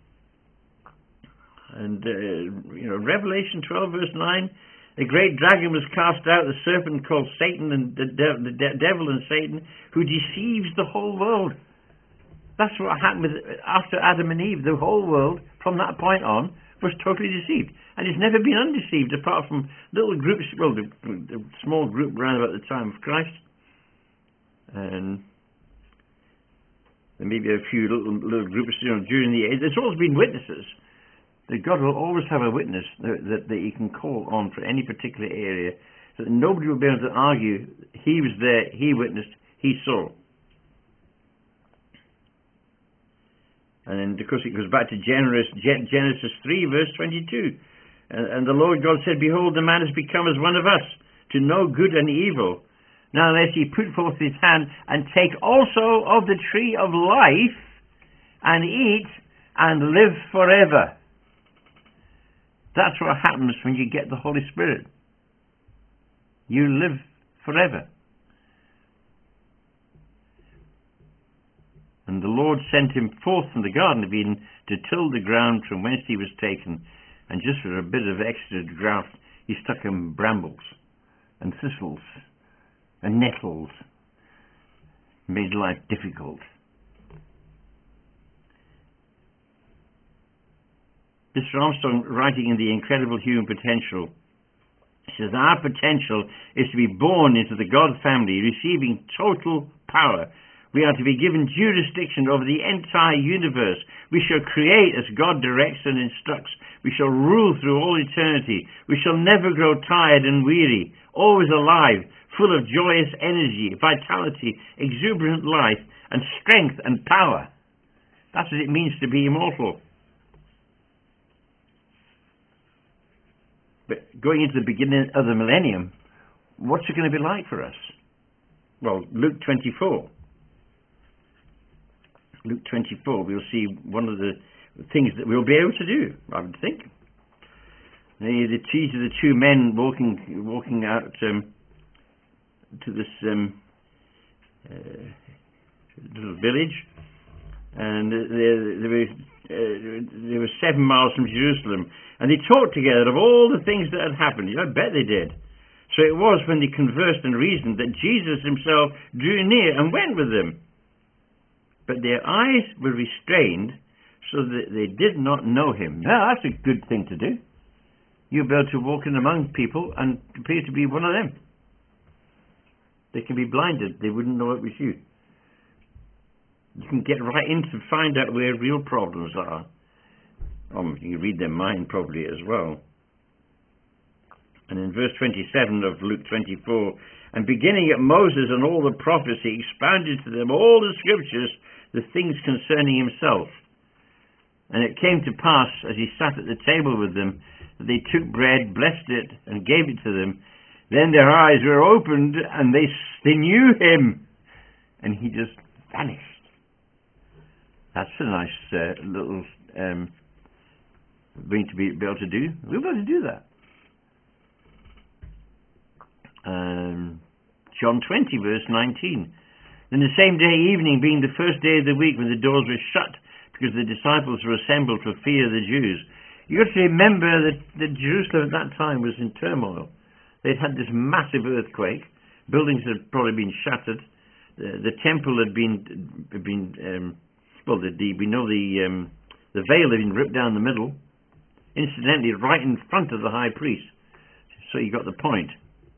And, uh, you know, Revelation twelve, verse nine, the great dragon was cast out, the serpent called Satan, and the, de- the de- devil and Satan, who deceives the whole world. That's what happened with, after Adam and Eve. The whole world, from that point on, was totally deceived. And it's never been undeceived, apart from little groups, well, the, the small group around about the time of Christ. And there may be a few little, little groups, you know, during the age. There's always been witnesses. That God will always have a witness that, that, that he can call on for any particular area, so that nobody will be able to argue, he was there, he witnessed, he saw. And then, of course, it goes back to Genesis, Genesis three, verse twenty-two. And, and the Lord God said, Behold, the man has become as one of us, to know good and evil. Now unless he put forth his hand and take also of the tree of life and eat and live forever. That's what happens when you get the Holy Spirit. You live forever. And the Lord sent him forth from the Garden of Eden to till the ground from whence he was taken. And just for a bit of extra graft, he stuck him brambles and thistles and nettles. Made life difficult. Mister Armstrong, writing in The Incredible Human Potential, says, our potential is to be born into the God family, receiving total power. We are to be given jurisdiction over the entire universe. We shall create as God directs and instructs. We shall rule through all eternity. We shall never grow tired and weary, always alive, full of joyous energy, vitality, exuberant life, and strength and power. That's what it means to be immortal. But going into the beginning of the millennium, what's it going to be like for us? Well, Luke twenty-four. Luke twenty-four, we'll see one of the things that we'll be able to do, I would think. The, the these are the two men walking walking out um, to this um, uh, little village, and they, they, were, uh, they were seven miles from Jerusalem, and they talked together of all the things that had happened. I bet they did. So it was when they conversed and reasoned that Jesus himself drew near and went with them. But their eyes were restrained so that they did not know him. Now, that's a good thing to do. You'll be able to walk in among people and appear to be one of them. They can be blinded. They wouldn't know it was you. You can get right in to find out where real problems are. Um, you can read their mind probably as well. And in verse twenty-seven of Luke twenty-four, and beginning at Moses and all the prophets, he expounded to them all the scriptures, the things concerning himself. And it came to pass, as he sat at the table with them, that they took bread, blessed it, and gave it to them. Then their eyes were opened, and they, they knew him. And he just vanished. That's a nice uh, little um, thing to be, be able to do. We'll be able to do that. Um, John twenty, verse nineteen. Then the same day evening, being the first day of the week, when the doors were shut, because the disciples were assembled for fear of the Jews. You got to remember that, that Jerusalem at that time was in turmoil. They'd had this massive earthquake. Buildings had probably been shattered. The, the temple had been, had been um, well, the, the, we know the, um, the veil had been ripped down the middle, incidentally, right in front of the high priest. So you got the point.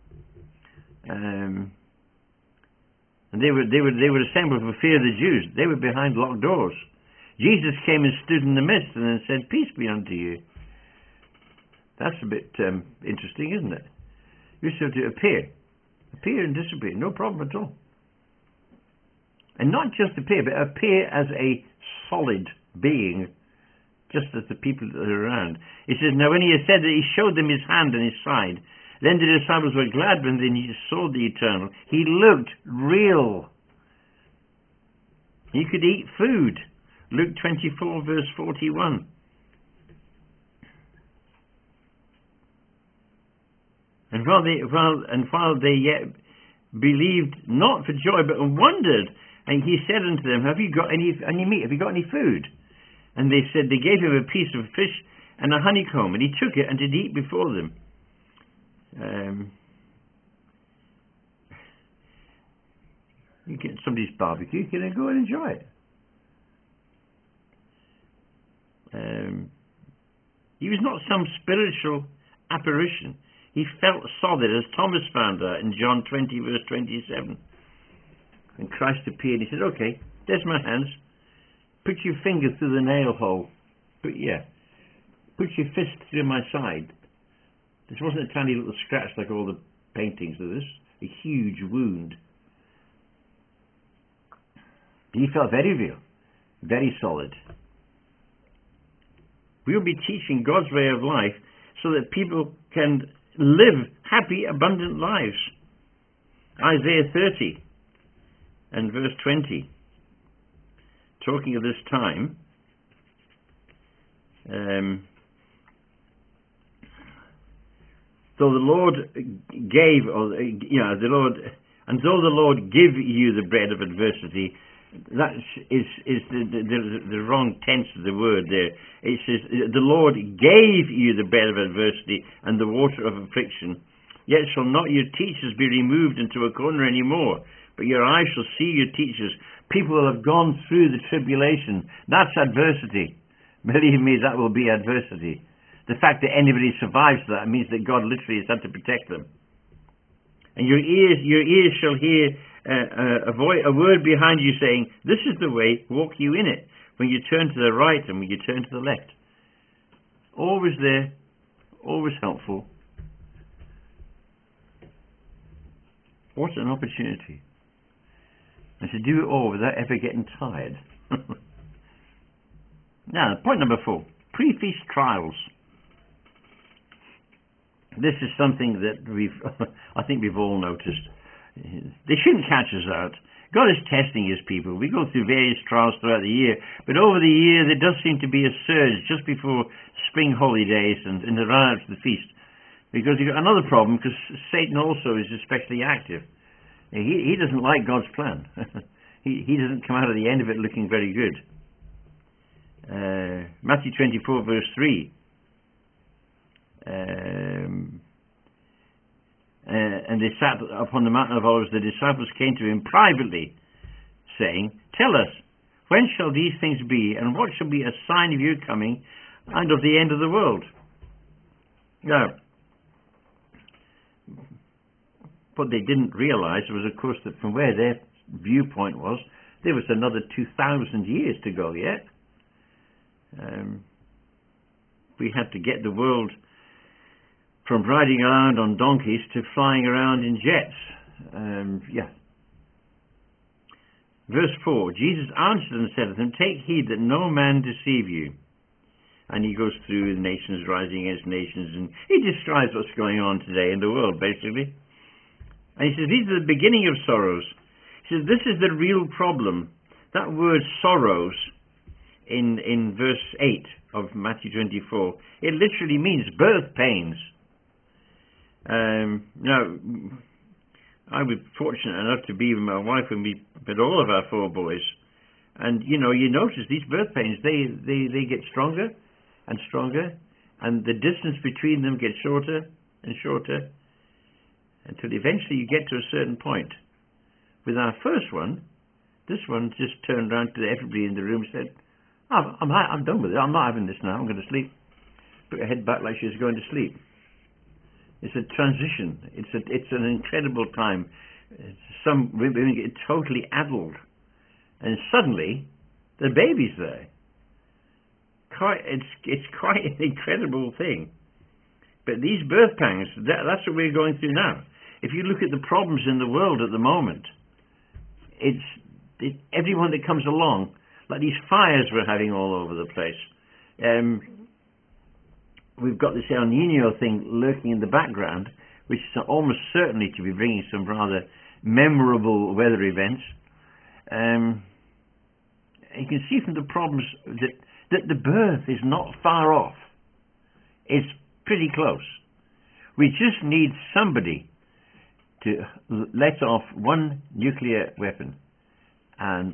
Um, and they were they were they were assembled for fear of the Jews. They were behind locked doors. Jesus came and stood in the midst and then said, "Peace be unto you." That's a bit um, interesting, isn't it? You just have to appear, appear and disappear, no problem at all. And not just appear, but appear as a solid being, just as the people that are around. He says, now when he had said that, he showed them his hand and his side. Then the disciples were glad when they saw the eternal. He looked real. He could eat food. Luke twenty-four, verse forty-one. And while they, while, and while they yet believed not for joy, but wondered, and he said unto them, Have you got any any meat? Have you got any food? And they said, they gave him a piece of fish and a honeycomb, and he took it and did eat before them. Um, you get somebody's barbecue, you can go and enjoy it. Um, he was not some spiritual apparition. He felt solid, as Thomas found out in John twenty, verse twenty-seven. And Christ appeared, he said, okay, there's my hands. Put your finger through the nail hole. Put, yeah. Put your fist through my side. This wasn't a tiny little scratch like all the paintings of this. A huge wound. He felt very real. Very solid. We'll be teaching God's way of life so that people can live happy, abundant lives. Isaiah thirty and verse twenty, talking of this time, um, though the Lord gave, or you know, the Lord, and though the Lord give you the bread of adversity, that is is the, the, the, the wrong tense of the word there. It says, the Lord gave you the bread of adversity and the water of affliction, yet shall not your teachers be removed into a corner any more, but your eyes shall see your teachers. People will have gone through the tribulation. That's adversity. Believe me, that will be adversity. The fact that anybody survives that means that God literally has had to protect them. And your ears, your ears shall hear uh, a, voice, a word behind you saying, this is the way, walk you in it. When you turn to the right and when you turn to the left. Always there, always helpful. What an opportunity. And to do it all without ever getting tired. Now, point number four, pre-feast trials. This is something that we've, I think we've all noticed. They shouldn't catch us out. God is testing his people. We go through various trials throughout the year, but over the year there does seem to be a surge just before spring holidays and in the run up to the feast. Because you've got another problem, because Satan also is especially active. He, he doesn't like God's plan. he, he doesn't come out of the end of it looking very good. Uh, Matthew twenty-four verse three. Um, uh, and they sat upon the mountain of Olives. The disciples came to him privately, saying, tell us, when shall these things be, and what shall be a sign of your coming and of the end of the world? Now, what they didn't realize was, of course, that from where their viewpoint was, there was another two thousand years to go yet. Um, we had to get the world from riding around on donkeys to flying around in jets. Um, yeah. Verse four, Jesus answered and said to them, take heed that no man deceive you. And he goes through the nations rising against nations, and he describes what's going on today in the world, basically. And he says, these are the beginning of sorrows. He says, this is the real problem. That word sorrows in, in verse eight of Matthew twenty-four, it literally means birth pains. Um, now, I was fortunate enough to be with my wife when we had all of our four boys. And, you know, you notice these birth pains, they, they, they get stronger and stronger, and the distance between them gets shorter and shorter, until eventually you get to a certain point. With our first one, this one just turned around to everybody in the room and said, I'm, I'm, I'm done with it, I'm not having this now, I'm going to sleep. Put her head back like she was going to sleep. It's a transition. It's a, it's an incredible time. Some women get totally addled, and suddenly the baby's there. Quite, it's it's quite an incredible thing. But these birth pangs, that, that's what we're going through now. If you look at the problems in the world at the moment, it's it, everyone that comes along, like these fires we're having all over the place. Um, We've got this El Nino thing lurking in the background, which is almost certainly to be bringing some rather memorable weather events. Um, you can see from the problems that, that the birth is not far off. It's pretty close. We just need somebody to let off one nuclear weapon and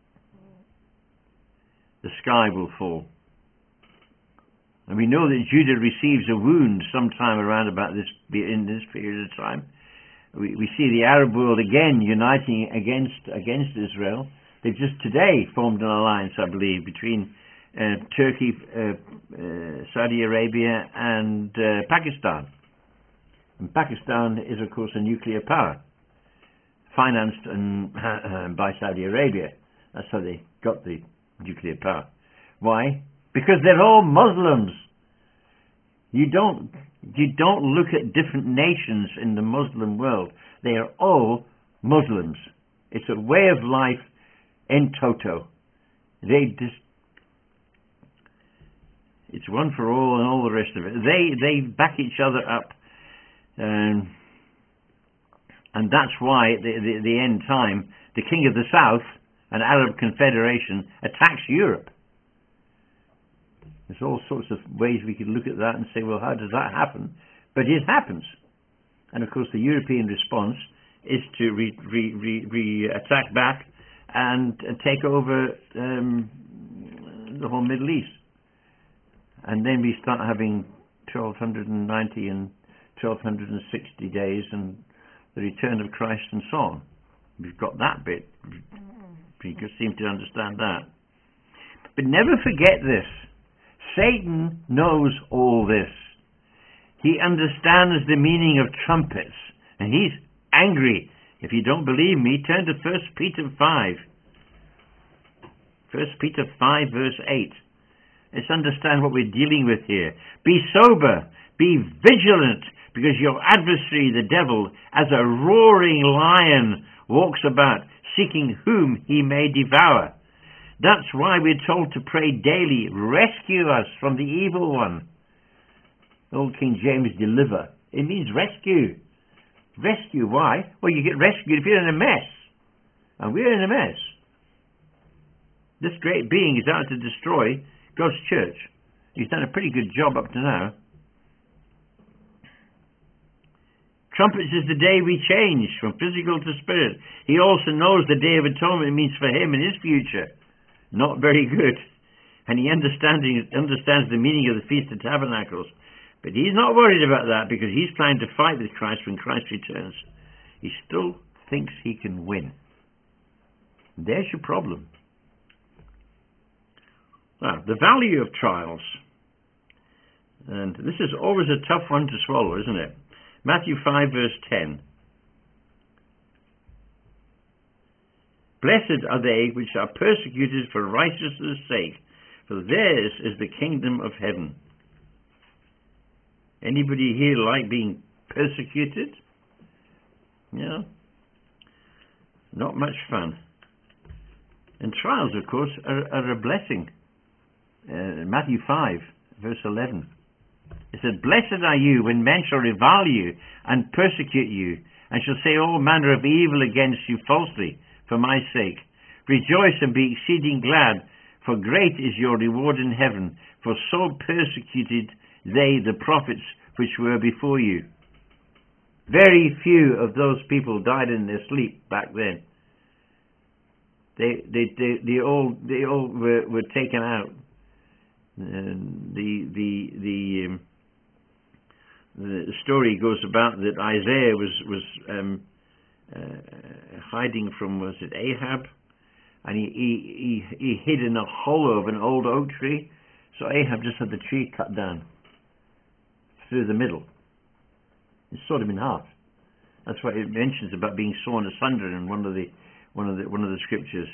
the sky will fall. And we know that Judah receives a wound sometime around about this, in this period of time. We, we see the Arab world again uniting against against Israel. They've just today formed an alliance, I believe, between uh, Turkey, uh, uh, Saudi Arabia, and uh, Pakistan. And Pakistan is, of course, a nuclear power, financed and, uh, by Saudi Arabia. That's how they got the nuclear power. Why? Because they're all Muslims. You don't you don't look at different nations in the Muslim world. They are all Muslims. It's a way of life in toto. They just It's one for all and all the rest of it. They they back each other up. Um, and that's why at the, the, the end time, the King of the South, an Arab confederation, attacks Europe. There's all sorts of ways we could look at that and say, well, how does that happen? But it happens. And of course the European response is to re, re, re, re attack back and uh, take over um, the whole Middle East. And then we start having twelve ninety and twelve sixty days and the return of Christ and so on. We've got that bit. We seem to understand that. But never forget this. Satan knows all this. He understands the meaning of trumpets. And he's angry. If you don't believe me, turn to First Peter five. First Peter five verse eight. Let's understand what we're dealing with here. Be sober. Be vigilant. Because your adversary, the devil, as a roaring lion, walks about, seeking whom he may devour. That's why we're told to pray daily, rescue us from the evil one. Old King James, deliver. It means rescue. Rescue, why? Well, you get rescued if you're in a mess. And we're in a mess. This great being is out to destroy God's church. He's done a pretty good job up to now. Trumpets is the day we change from physical to spirit. He also knows the Day of Atonement means for him and his future. Not very good. And he understanding, understands the meaning of the Feast of Tabernacles. But he's not worried about that because he's trying to fight with Christ when Christ returns. He still thinks he can win. There's your problem. Well, the value of trials. And this is always a tough one to swallow, isn't it? Matthew five verse ten. Blessed are they which are persecuted for righteousness' sake, for theirs is the kingdom of heaven. Anybody here like being persecuted? Yeah. Not much fun. And trials, of course, are, are a blessing. Uh, Matthew five verse eleven. It said, blessed are you when men shall revile you and persecute you, and shall say all manner of evil against you falsely for my sake. Rejoice and be exceeding glad, for great is your reward in heaven, for so persecuted they the prophets which were before you. Very few of those people died in their sleep back then. They they they, they all they all were, were taken out. And the the the um, the story goes about that Isaiah was was um, uh, hiding from, was it Ahab, and he, he he he hid in a hollow of an old oak tree. So Ahab just had the tree cut down through the middle. It sawed him in half. That's what it mentions about being sawn asunder in one of the one of the one of the scriptures.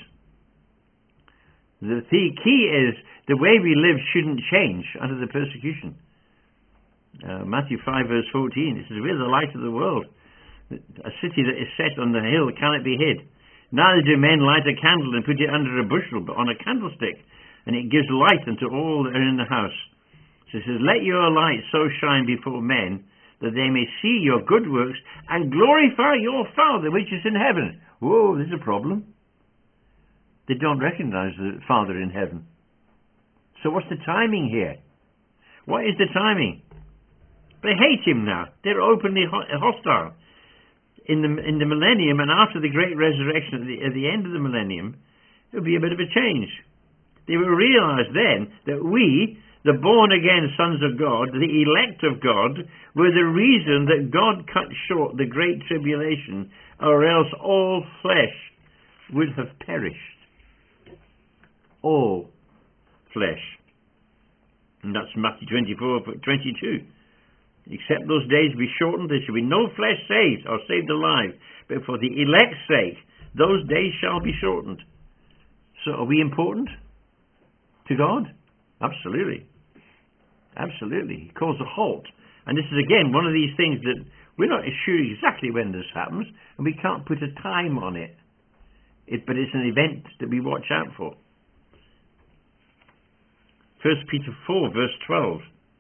The key is the way we live shouldn't change under the persecution. Uh, Matthew five verse fourteen, it says, we're the light of the world. A city that is set on the hill cannot be hid. Neither do men light a candle and put it under a bushel, but on a candlestick, and it gives light unto all that are in the house. So it says, let your light so shine before men, that they may see your good works and glorify your Father which is in heaven. Whoa, there's a problem. They don't recognize the Father in heaven. So what's the timing here? What is the timing? They hate him now. They're openly hostile. In the in the millennium and after the great resurrection at the, at the end of the millennium, there'll be a bit of a change. They will realize then that we, the born-again sons of God, the elect of God, were the reason that God cut short the great tribulation, or else all flesh would have perished. All flesh. And that's Matthew twenty-four, twenty-two. Except those days be shortened, there shall be no flesh saved or saved alive. But for the elect's sake, those days shall be shortened. So are we important to God? Absolutely. Absolutely. He calls a halt. And this is again one of these things that we're not sure exactly when this happens, and we can't put a time on it. it but it's an event that we watch out for. First Peter four, verse twelve.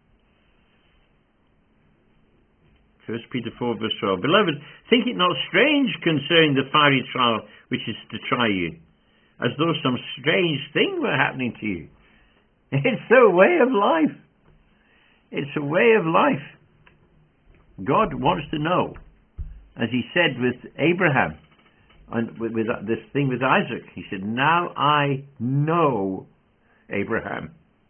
First Peter four, verse twelve. Beloved, think it not strange concerning the fiery trial which is to try you, as though some strange thing were happening to you. It's a way of life. It's a way of life. God wants to know, as he said with Abraham, and with, with this thing with Isaac, he said, now I know Abraham.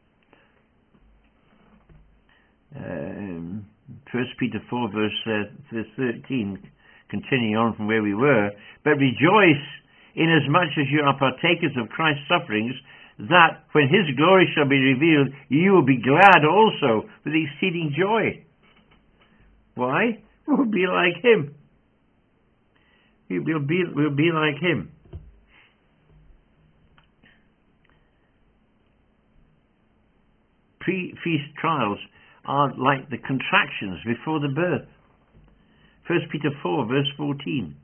Um, First Peter four, verse, uh, verse thirteen, continuing on from where we were, but rejoice inasmuch as you are partakers of Christ's sufferings, that when his glory shall be revealed, you will be glad also with exceeding joy. Why? We'll be like him. We'll be, we'll be like him. Pre-feast trials are like the contractions before the birth. First Peter four, verse fourteen.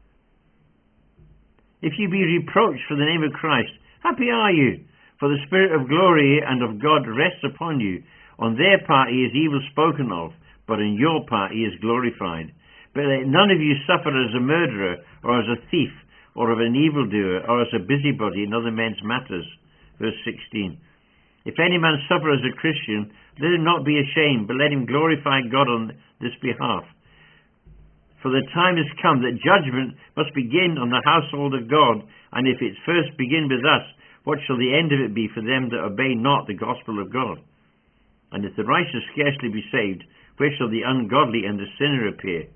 If you be reproached for the name of Christ, happy are you, for the Spirit of glory and of God rests upon you. On their part he is evil spoken of, but in your part he is glorified. But let none of you suffer as a murderer, or as a thief, or of an evildoer, or as a busybody in other men's matters. Verse sixteen. If any man suffer as a Christian, let him not be ashamed, but let him glorify God on this behalf. For the time has come that judgment must begin on the household of God, and if it first begin with us, what shall the end of it be for them that obey not the gospel of God? And if the righteous scarcely be saved, where shall the ungodly and the sinner appear?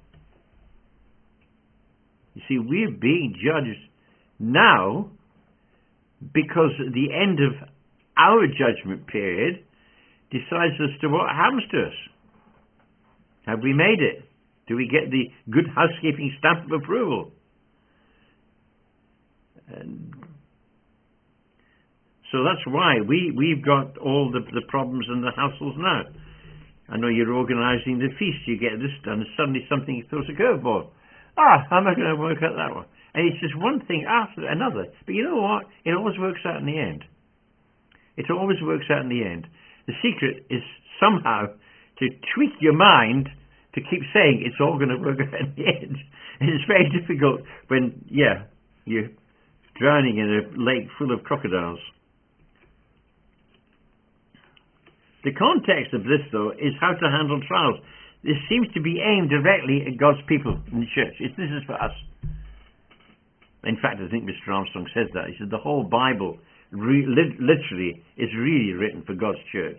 You see, we're being judged now because the end of our judgment period decides as to what happens to us. Have we made it? Do we get the good housekeeping stamp of approval? And so that's why we, we've got all the, the problems and the hassles now. I know you're organising the feast, you get this done, and suddenly something throws a curveball. Ah, how am I going to work out that one? And it's just one thing after another. But you know what? It always works out in the end. It always works out in the end. The secret is somehow to tweak your mind to keep saying it's all going to work out in the end. And it's very difficult when, yeah, you're drowning in a lake full of crocodiles. The context of this, though, is how to handle trials. This seems to be aimed directly at God's people in the church. It's, this is for us. In fact, I think Mister Armstrong says that. He said the whole Bible re- li- literally is really written for God's church.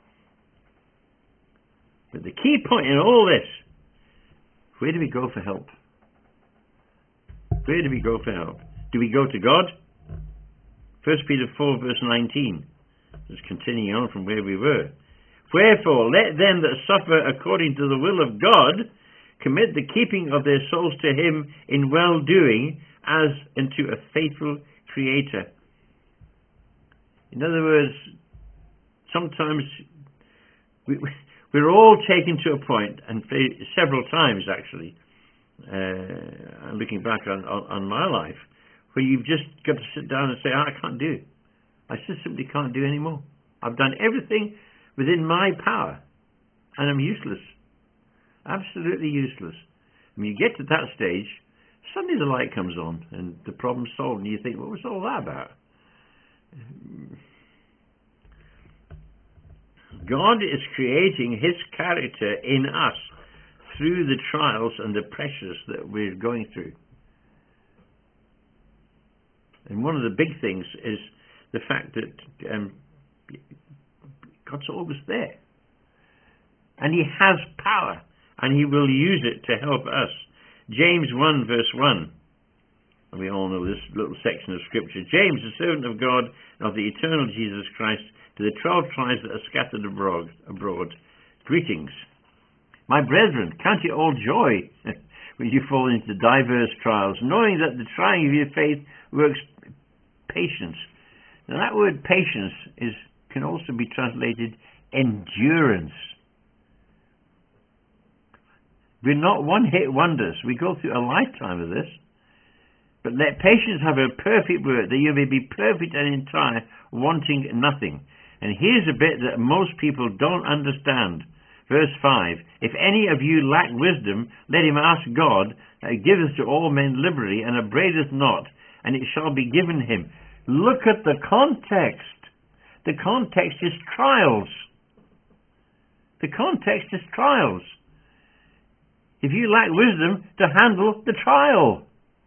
But the key point in all this, where do we go for help? Where do we go for help? Do we go to God? First Peter four, verse nineteen. Just continuing on from where we were. Wherefore, let them that suffer according to the will of God commit the keeping of their souls to him in well-doing as unto a faithful Creator. In other words, sometimes we, we're all taken to a point, and several times actually, uh, I'm looking back on, on, on my life, where you've just got to sit down and say, oh, I can't do it. I just simply can't do any more. I've done everything within my power, and I'm useless. Absolutely useless. When you get to that stage, suddenly the light comes on, and the problem's solved, and you think, what was all that about? God is creating his character in us through the trials and the pressures that we're going through. And one of the big things is the fact that um, God's always there. And he has power, and he will use it to help us. James one, verse one. And we all know this little section of Scripture. James, the servant of God and of the eternal Jesus Christ, to the twelve tribes that are scattered abroad, abroad. Greetings. My brethren, count it all joy when you fall into diverse trials, knowing that the trying of your faith works patience. Now that word patience is can also be translated endurance. We're not one-hit wonders. We go through a lifetime of this. But let patience have a perfect work, that you may be perfect and entire, wanting nothing. And here's a bit that most people don't understand. Verse five, if any of you lack wisdom, let him ask God, that giveth to all men liberally, and upbraideth not, and it shall be given him. Look at the context. The context is trials. The context is trials. If you lack wisdom to handle the trial.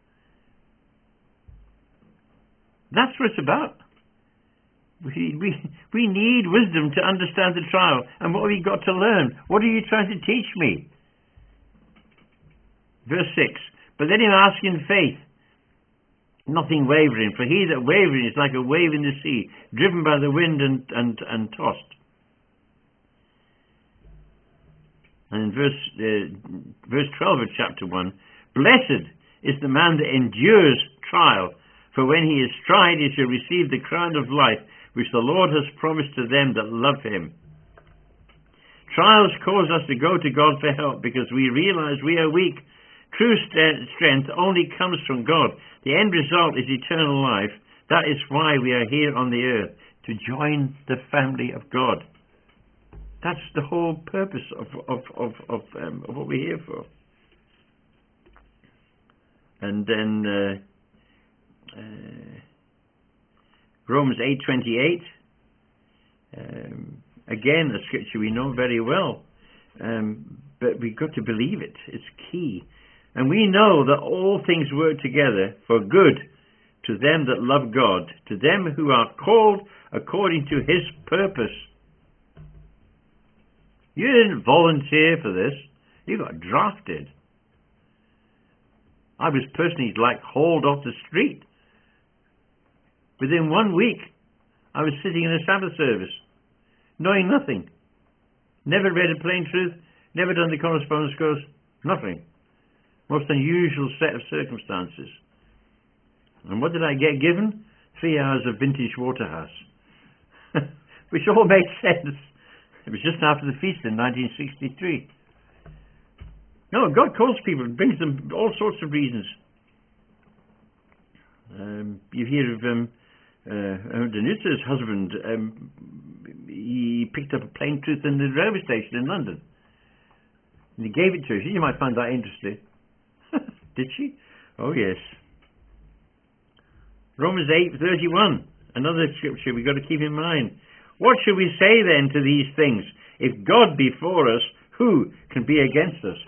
That's what it's about. We, we, we need wisdom to understand the trial. And what have you got to learn? What are you trying to teach me? Verse six, but let him ask in faith, nothing wavering, for he that wavering is like a wave in the sea, driven by the wind and, and, and tossed. And in verse, uh, verse twelve of chapter one, blessed is the man that endures trial, for when he is tried, he shall receive the crown of life, which the Lord has promised to them that love him. Trials cause us to go to God for help, because we realize we are weak. True strength only comes from God. The end result is eternal life. That is why we are here on the earth, to join the family of God. That's the whole purpose of of of, of, um, of what we're here for. And then uh, uh, Romans eight twenty-eight. Um, again, a scripture we know very well, um, but we've got to believe it. It's key. And we know that all things work together for good to them that love God, to them who are called according to his purpose. You didn't volunteer for this. You got drafted. I was personally like hauled off the street. Within one week, I was sitting in a Sabbath service, knowing nothing. Never read a Plain Truth, never done the correspondence course, nothing. Most unusual set of circumstances. And what did I get given? Three hours of vintage Waterhouse. Which all made sense. It was just after the feast in nineteen sixty-three. No, God calls people, brings them all sorts of reasons. Um, you hear of um, uh, Danuta's husband. Um, he picked up a Plain Truth in the railway station in London. And he gave it to her. You might find that interesting. Did she? Oh, yes. Romans eight thirty-one, another scripture we've got to keep in mind. What shall we say then to these things? If God be for us, who can be against us?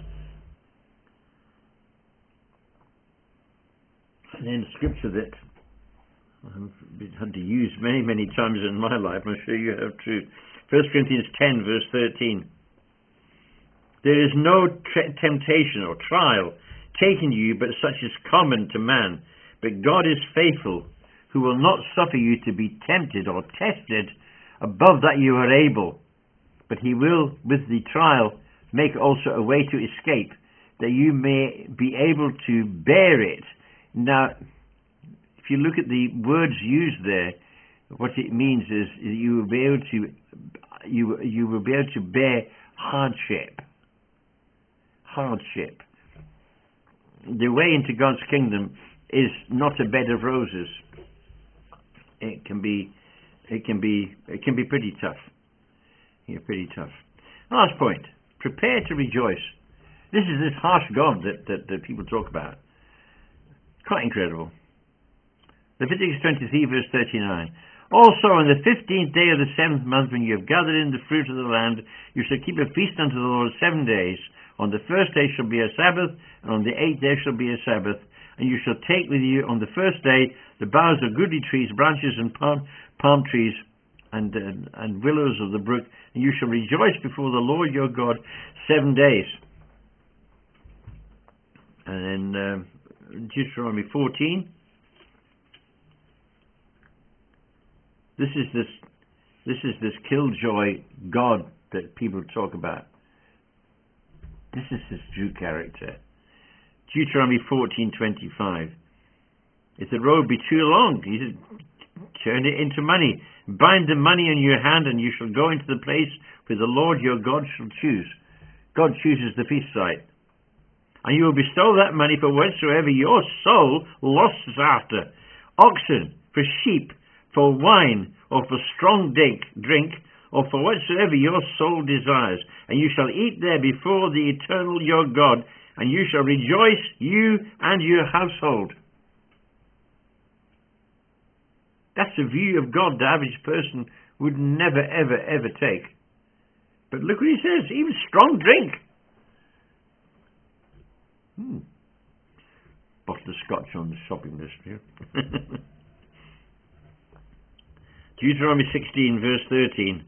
And then scripture that I've had to use many, many times in my life, I'm sure you have too. First Corinthians ten, verse thirteen. There is no t- temptation or trial taken you, but such is common to man. But God is faithful, who will not suffer you to be tempted or tested above that you are able. But he will, with the trial, make also a way to escape, that you may be able to bear it. Now, if you look at the words used there, what it means is you will be able to you you will be able to bear hardship. Hardship. The way into God's kingdom is not a bed of roses. It can be, it can be, it can be pretty tough. Yeah, pretty tough. Last point: prepare to rejoice. This is this harsh God that that, that people talk about. It's quite incredible. Leviticus twenty-three, verse thirty-nine. Also, on the fifteenth day of the seventh month, when you have gathered in the fruit of the land, you shall keep a feast unto the Lord seven days. On the first day shall be a Sabbath, and on the eighth day shall be a Sabbath. And you shall take with you on the first day the boughs of goodly trees, branches and palm, palm trees, and, uh, and willows of the brook. And you shall rejoice before the Lord your God seven days. And then uh, Deuteronomy fourteen. This is this, this is this killjoy God that people talk about. This is his true character. Deuteronomy fourteen twenty-five. If the road be too long, he said, turn it into money. Bind the money in your hand, and you shall go into the place where the Lord your God shall choose. God chooses the feast site. And you will bestow that money for whatsoever your soul lusts after. Oxen, for sheep, for wine, or for strong drink, drink, or for whatsoever your soul desires. And you shall eat there before the eternal your God, and you shall rejoice, you and your household. That's a view of God the average person would never, ever, ever take. But look what he says, even strong drink. Hmm. Bottle of scotch on the shopping list here. Deuteronomy sixteen, verse thirteen.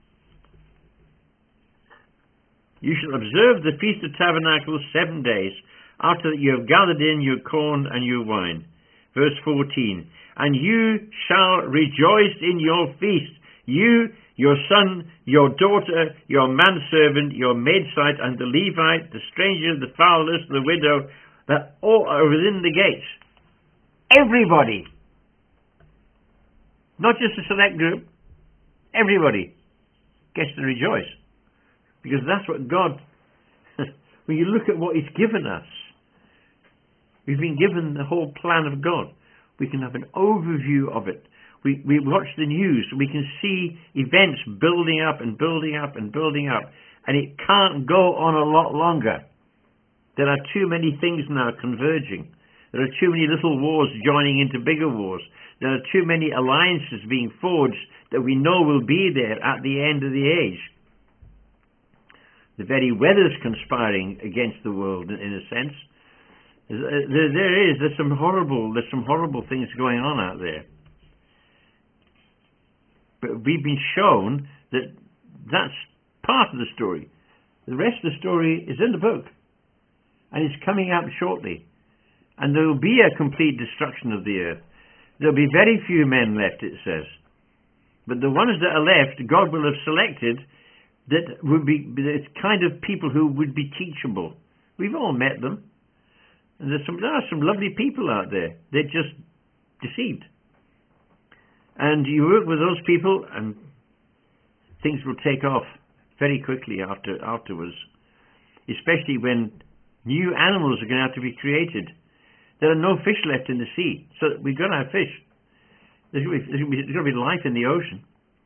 You shall observe the Feast of Tabernacles seven days, after that you have gathered in your corn and your wine. Verse fourteen. And you shall rejoice in your feast, you, your son, your daughter, your manservant, your maidservant, and the Levite, the stranger, the fatherless, the widow, that all are within the gates. Everybody. Not just a select group. Everybody gets to rejoice. Because that's what God, when you look at what He's given us, we've been given the whole plan of God. We can have an overview of it. We, we watch the news. We can see events building up and building up and building up. And it can't go on a lot longer. There are too many things now converging. There are too many little wars joining into bigger wars. There are too many alliances being forged that we know will be there at the end of the age. The very weather's conspiring against the world, in a sense. There, there is. There's some horrible. There's some horrible things going on out there. But we've been shown that that's part of the story. The rest of the story is in the book, and it's coming out shortly. And there will be a complete destruction of the earth. There'll be very few men left, it says. But the ones that are left, God will have selected that would be the kind of people who would be teachable. We've all met them. And there's some, there are some lovely people out there. They're just deceived. And you work with those people and things will take off very quickly after afterwards. Especially when new animals are going to have to be created. There are no fish left in the sea. So we've got to have fish. There's going to be, there's going to be, there's going to be life in the ocean.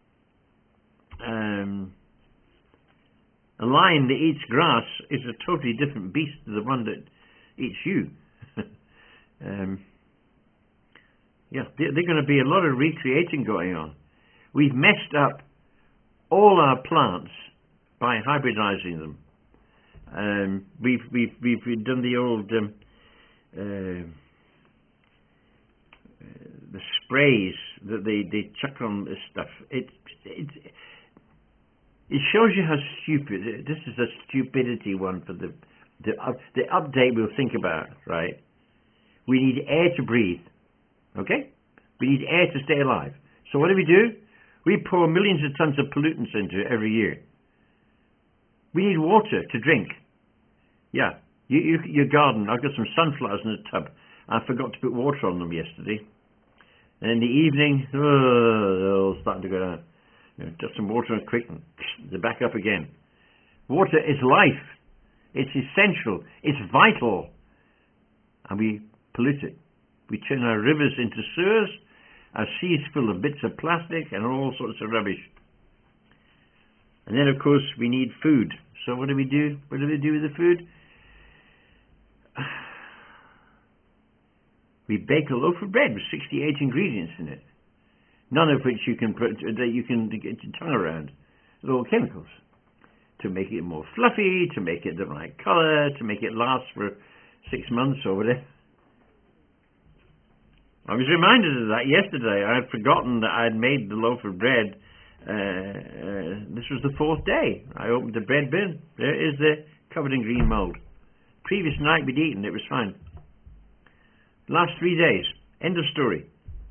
Um, a lion that eats grass is a totally different beast to the one that eats you. um, yeah, there's going to be a lot of recreating going on. We've messed up all our plants by hybridizing them. Um, we've, we've we've we've done the old um, uh, the sprays that they, they chuck on this stuff. It it it shows you how stupid. This is a stupidity one for the. The, uh, the update we'll think about, right? We need air to breathe, okay? We need air to stay alive. So what do we do? We pour millions of tons of pollutants into it every year. We need water to drink. Yeah, you, you, your garden, I've got some sunflowers in a tub. I forgot to put water on them yesterday. And in the evening, oh, they're all starting to go down. You know, just some water and quick, and they're back up again. Water is life. It's essential. It's vital. And we pollute it. We turn our rivers into sewers, our seas full of bits of plastic and all sorts of rubbish. And then, of course, we need food. So what do we do? What do we do with the food? We bake a loaf of bread with sixty-eight ingredients in it, none of which you can put, that you can get your tongue around. They're all chemicals. To make it more fluffy, to make it the right colour, to make it last for six months or whatever. I was reminded of that yesterday. I had forgotten that I had made the loaf of bread. Uh, uh, this was the fourth day. I opened the bread bin. There it is there, covered in green mould. Previous night we'd eaten, it was fine. Last three days, end of story.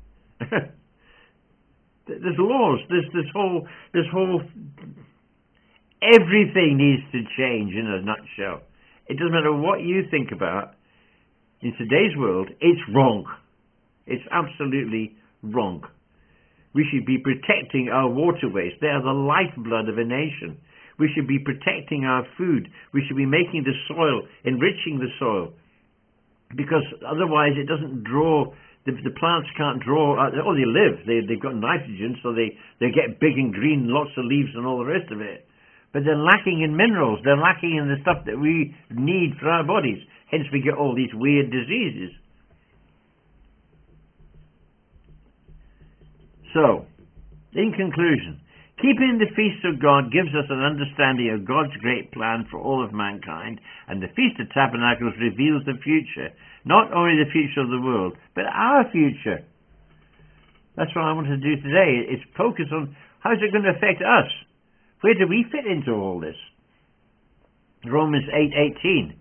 There's laws. There's this whole, this whole... Everything needs to change in a nutshell. It doesn't matter what you think about. In today's world, it's wrong. It's absolutely wrong. We should be protecting our waterways. They are the lifeblood of a nation. We should be protecting our food. We should be making the soil, enriching the soil. Because otherwise it doesn't draw The, the plants can't draw, uh, oh, they live, they, they've got nitrogen, so they, they get big and green, lots of leaves and all the rest of it. But they're lacking in minerals, they're lacking in the stuff that we need for our bodies. Hence we get all these weird diseases. So, in conclusion, keeping the feasts of God gives us an understanding of God's great plan for all of mankind, and the Feast of Tabernacles reveals the future. Not only the future of the world, but our future. That's what I want to do today, is focus on how's it going to affect us. Where do we fit into all this? Romans eight eighteen.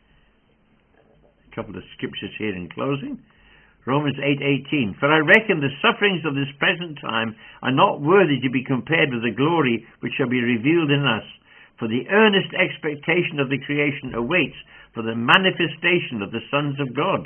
A couple of scriptures here in closing. Romans eight eighteen. For I reckon the sufferings of this present time are not worthy to be compared with the glory which shall be revealed in us. For the earnest expectation of the creation awaits for the manifestation of the sons of God.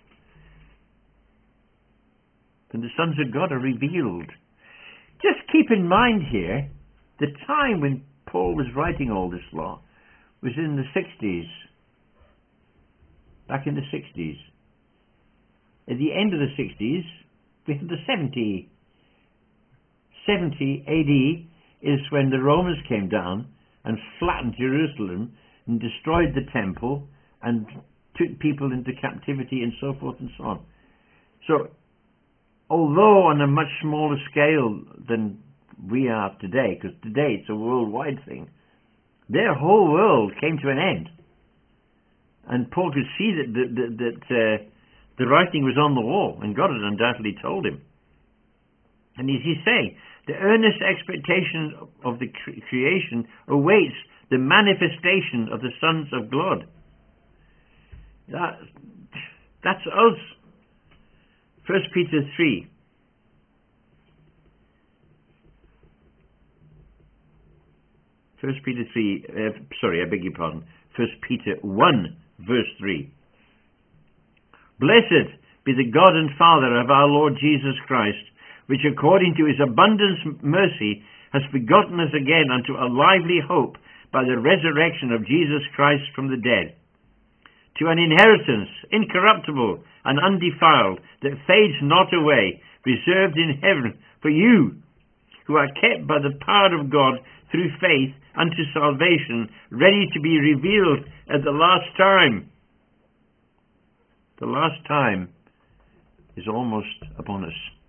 And the sons of God are revealed. Just keep in mind here, the time when Paul was writing all this law was in the sixties. Back in the sixties. At the end of the sixties, we had the seventy. seventy A D is when the Romans came down and flattened Jerusalem and destroyed the temple and took people into captivity and so forth and so on. So, although on a much smaller scale than we are today, because today it's a worldwide thing, their whole world came to an end. And Paul could see that, that, that, that uh, the writing was on the wall, and God had undoubtedly told him. And as he's saying, the earnest expectation of the cre- creation awaits the manifestation of the sons of God. That, that's us. First Peter three. First Peter three, uh, sorry, I beg your pardon. First Peter one, verse three. Blessed be the God and Father of our Lord Jesus Christ, which according to his abundant mercy has begotten us again unto a lively hope by the resurrection of Jesus Christ from the dead, to an inheritance incorruptible and undefiled, that fades not away, reserved in heaven for you, who are kept by the power of God through faith unto salvation, ready to be revealed at the last time. The last time is almost upon us.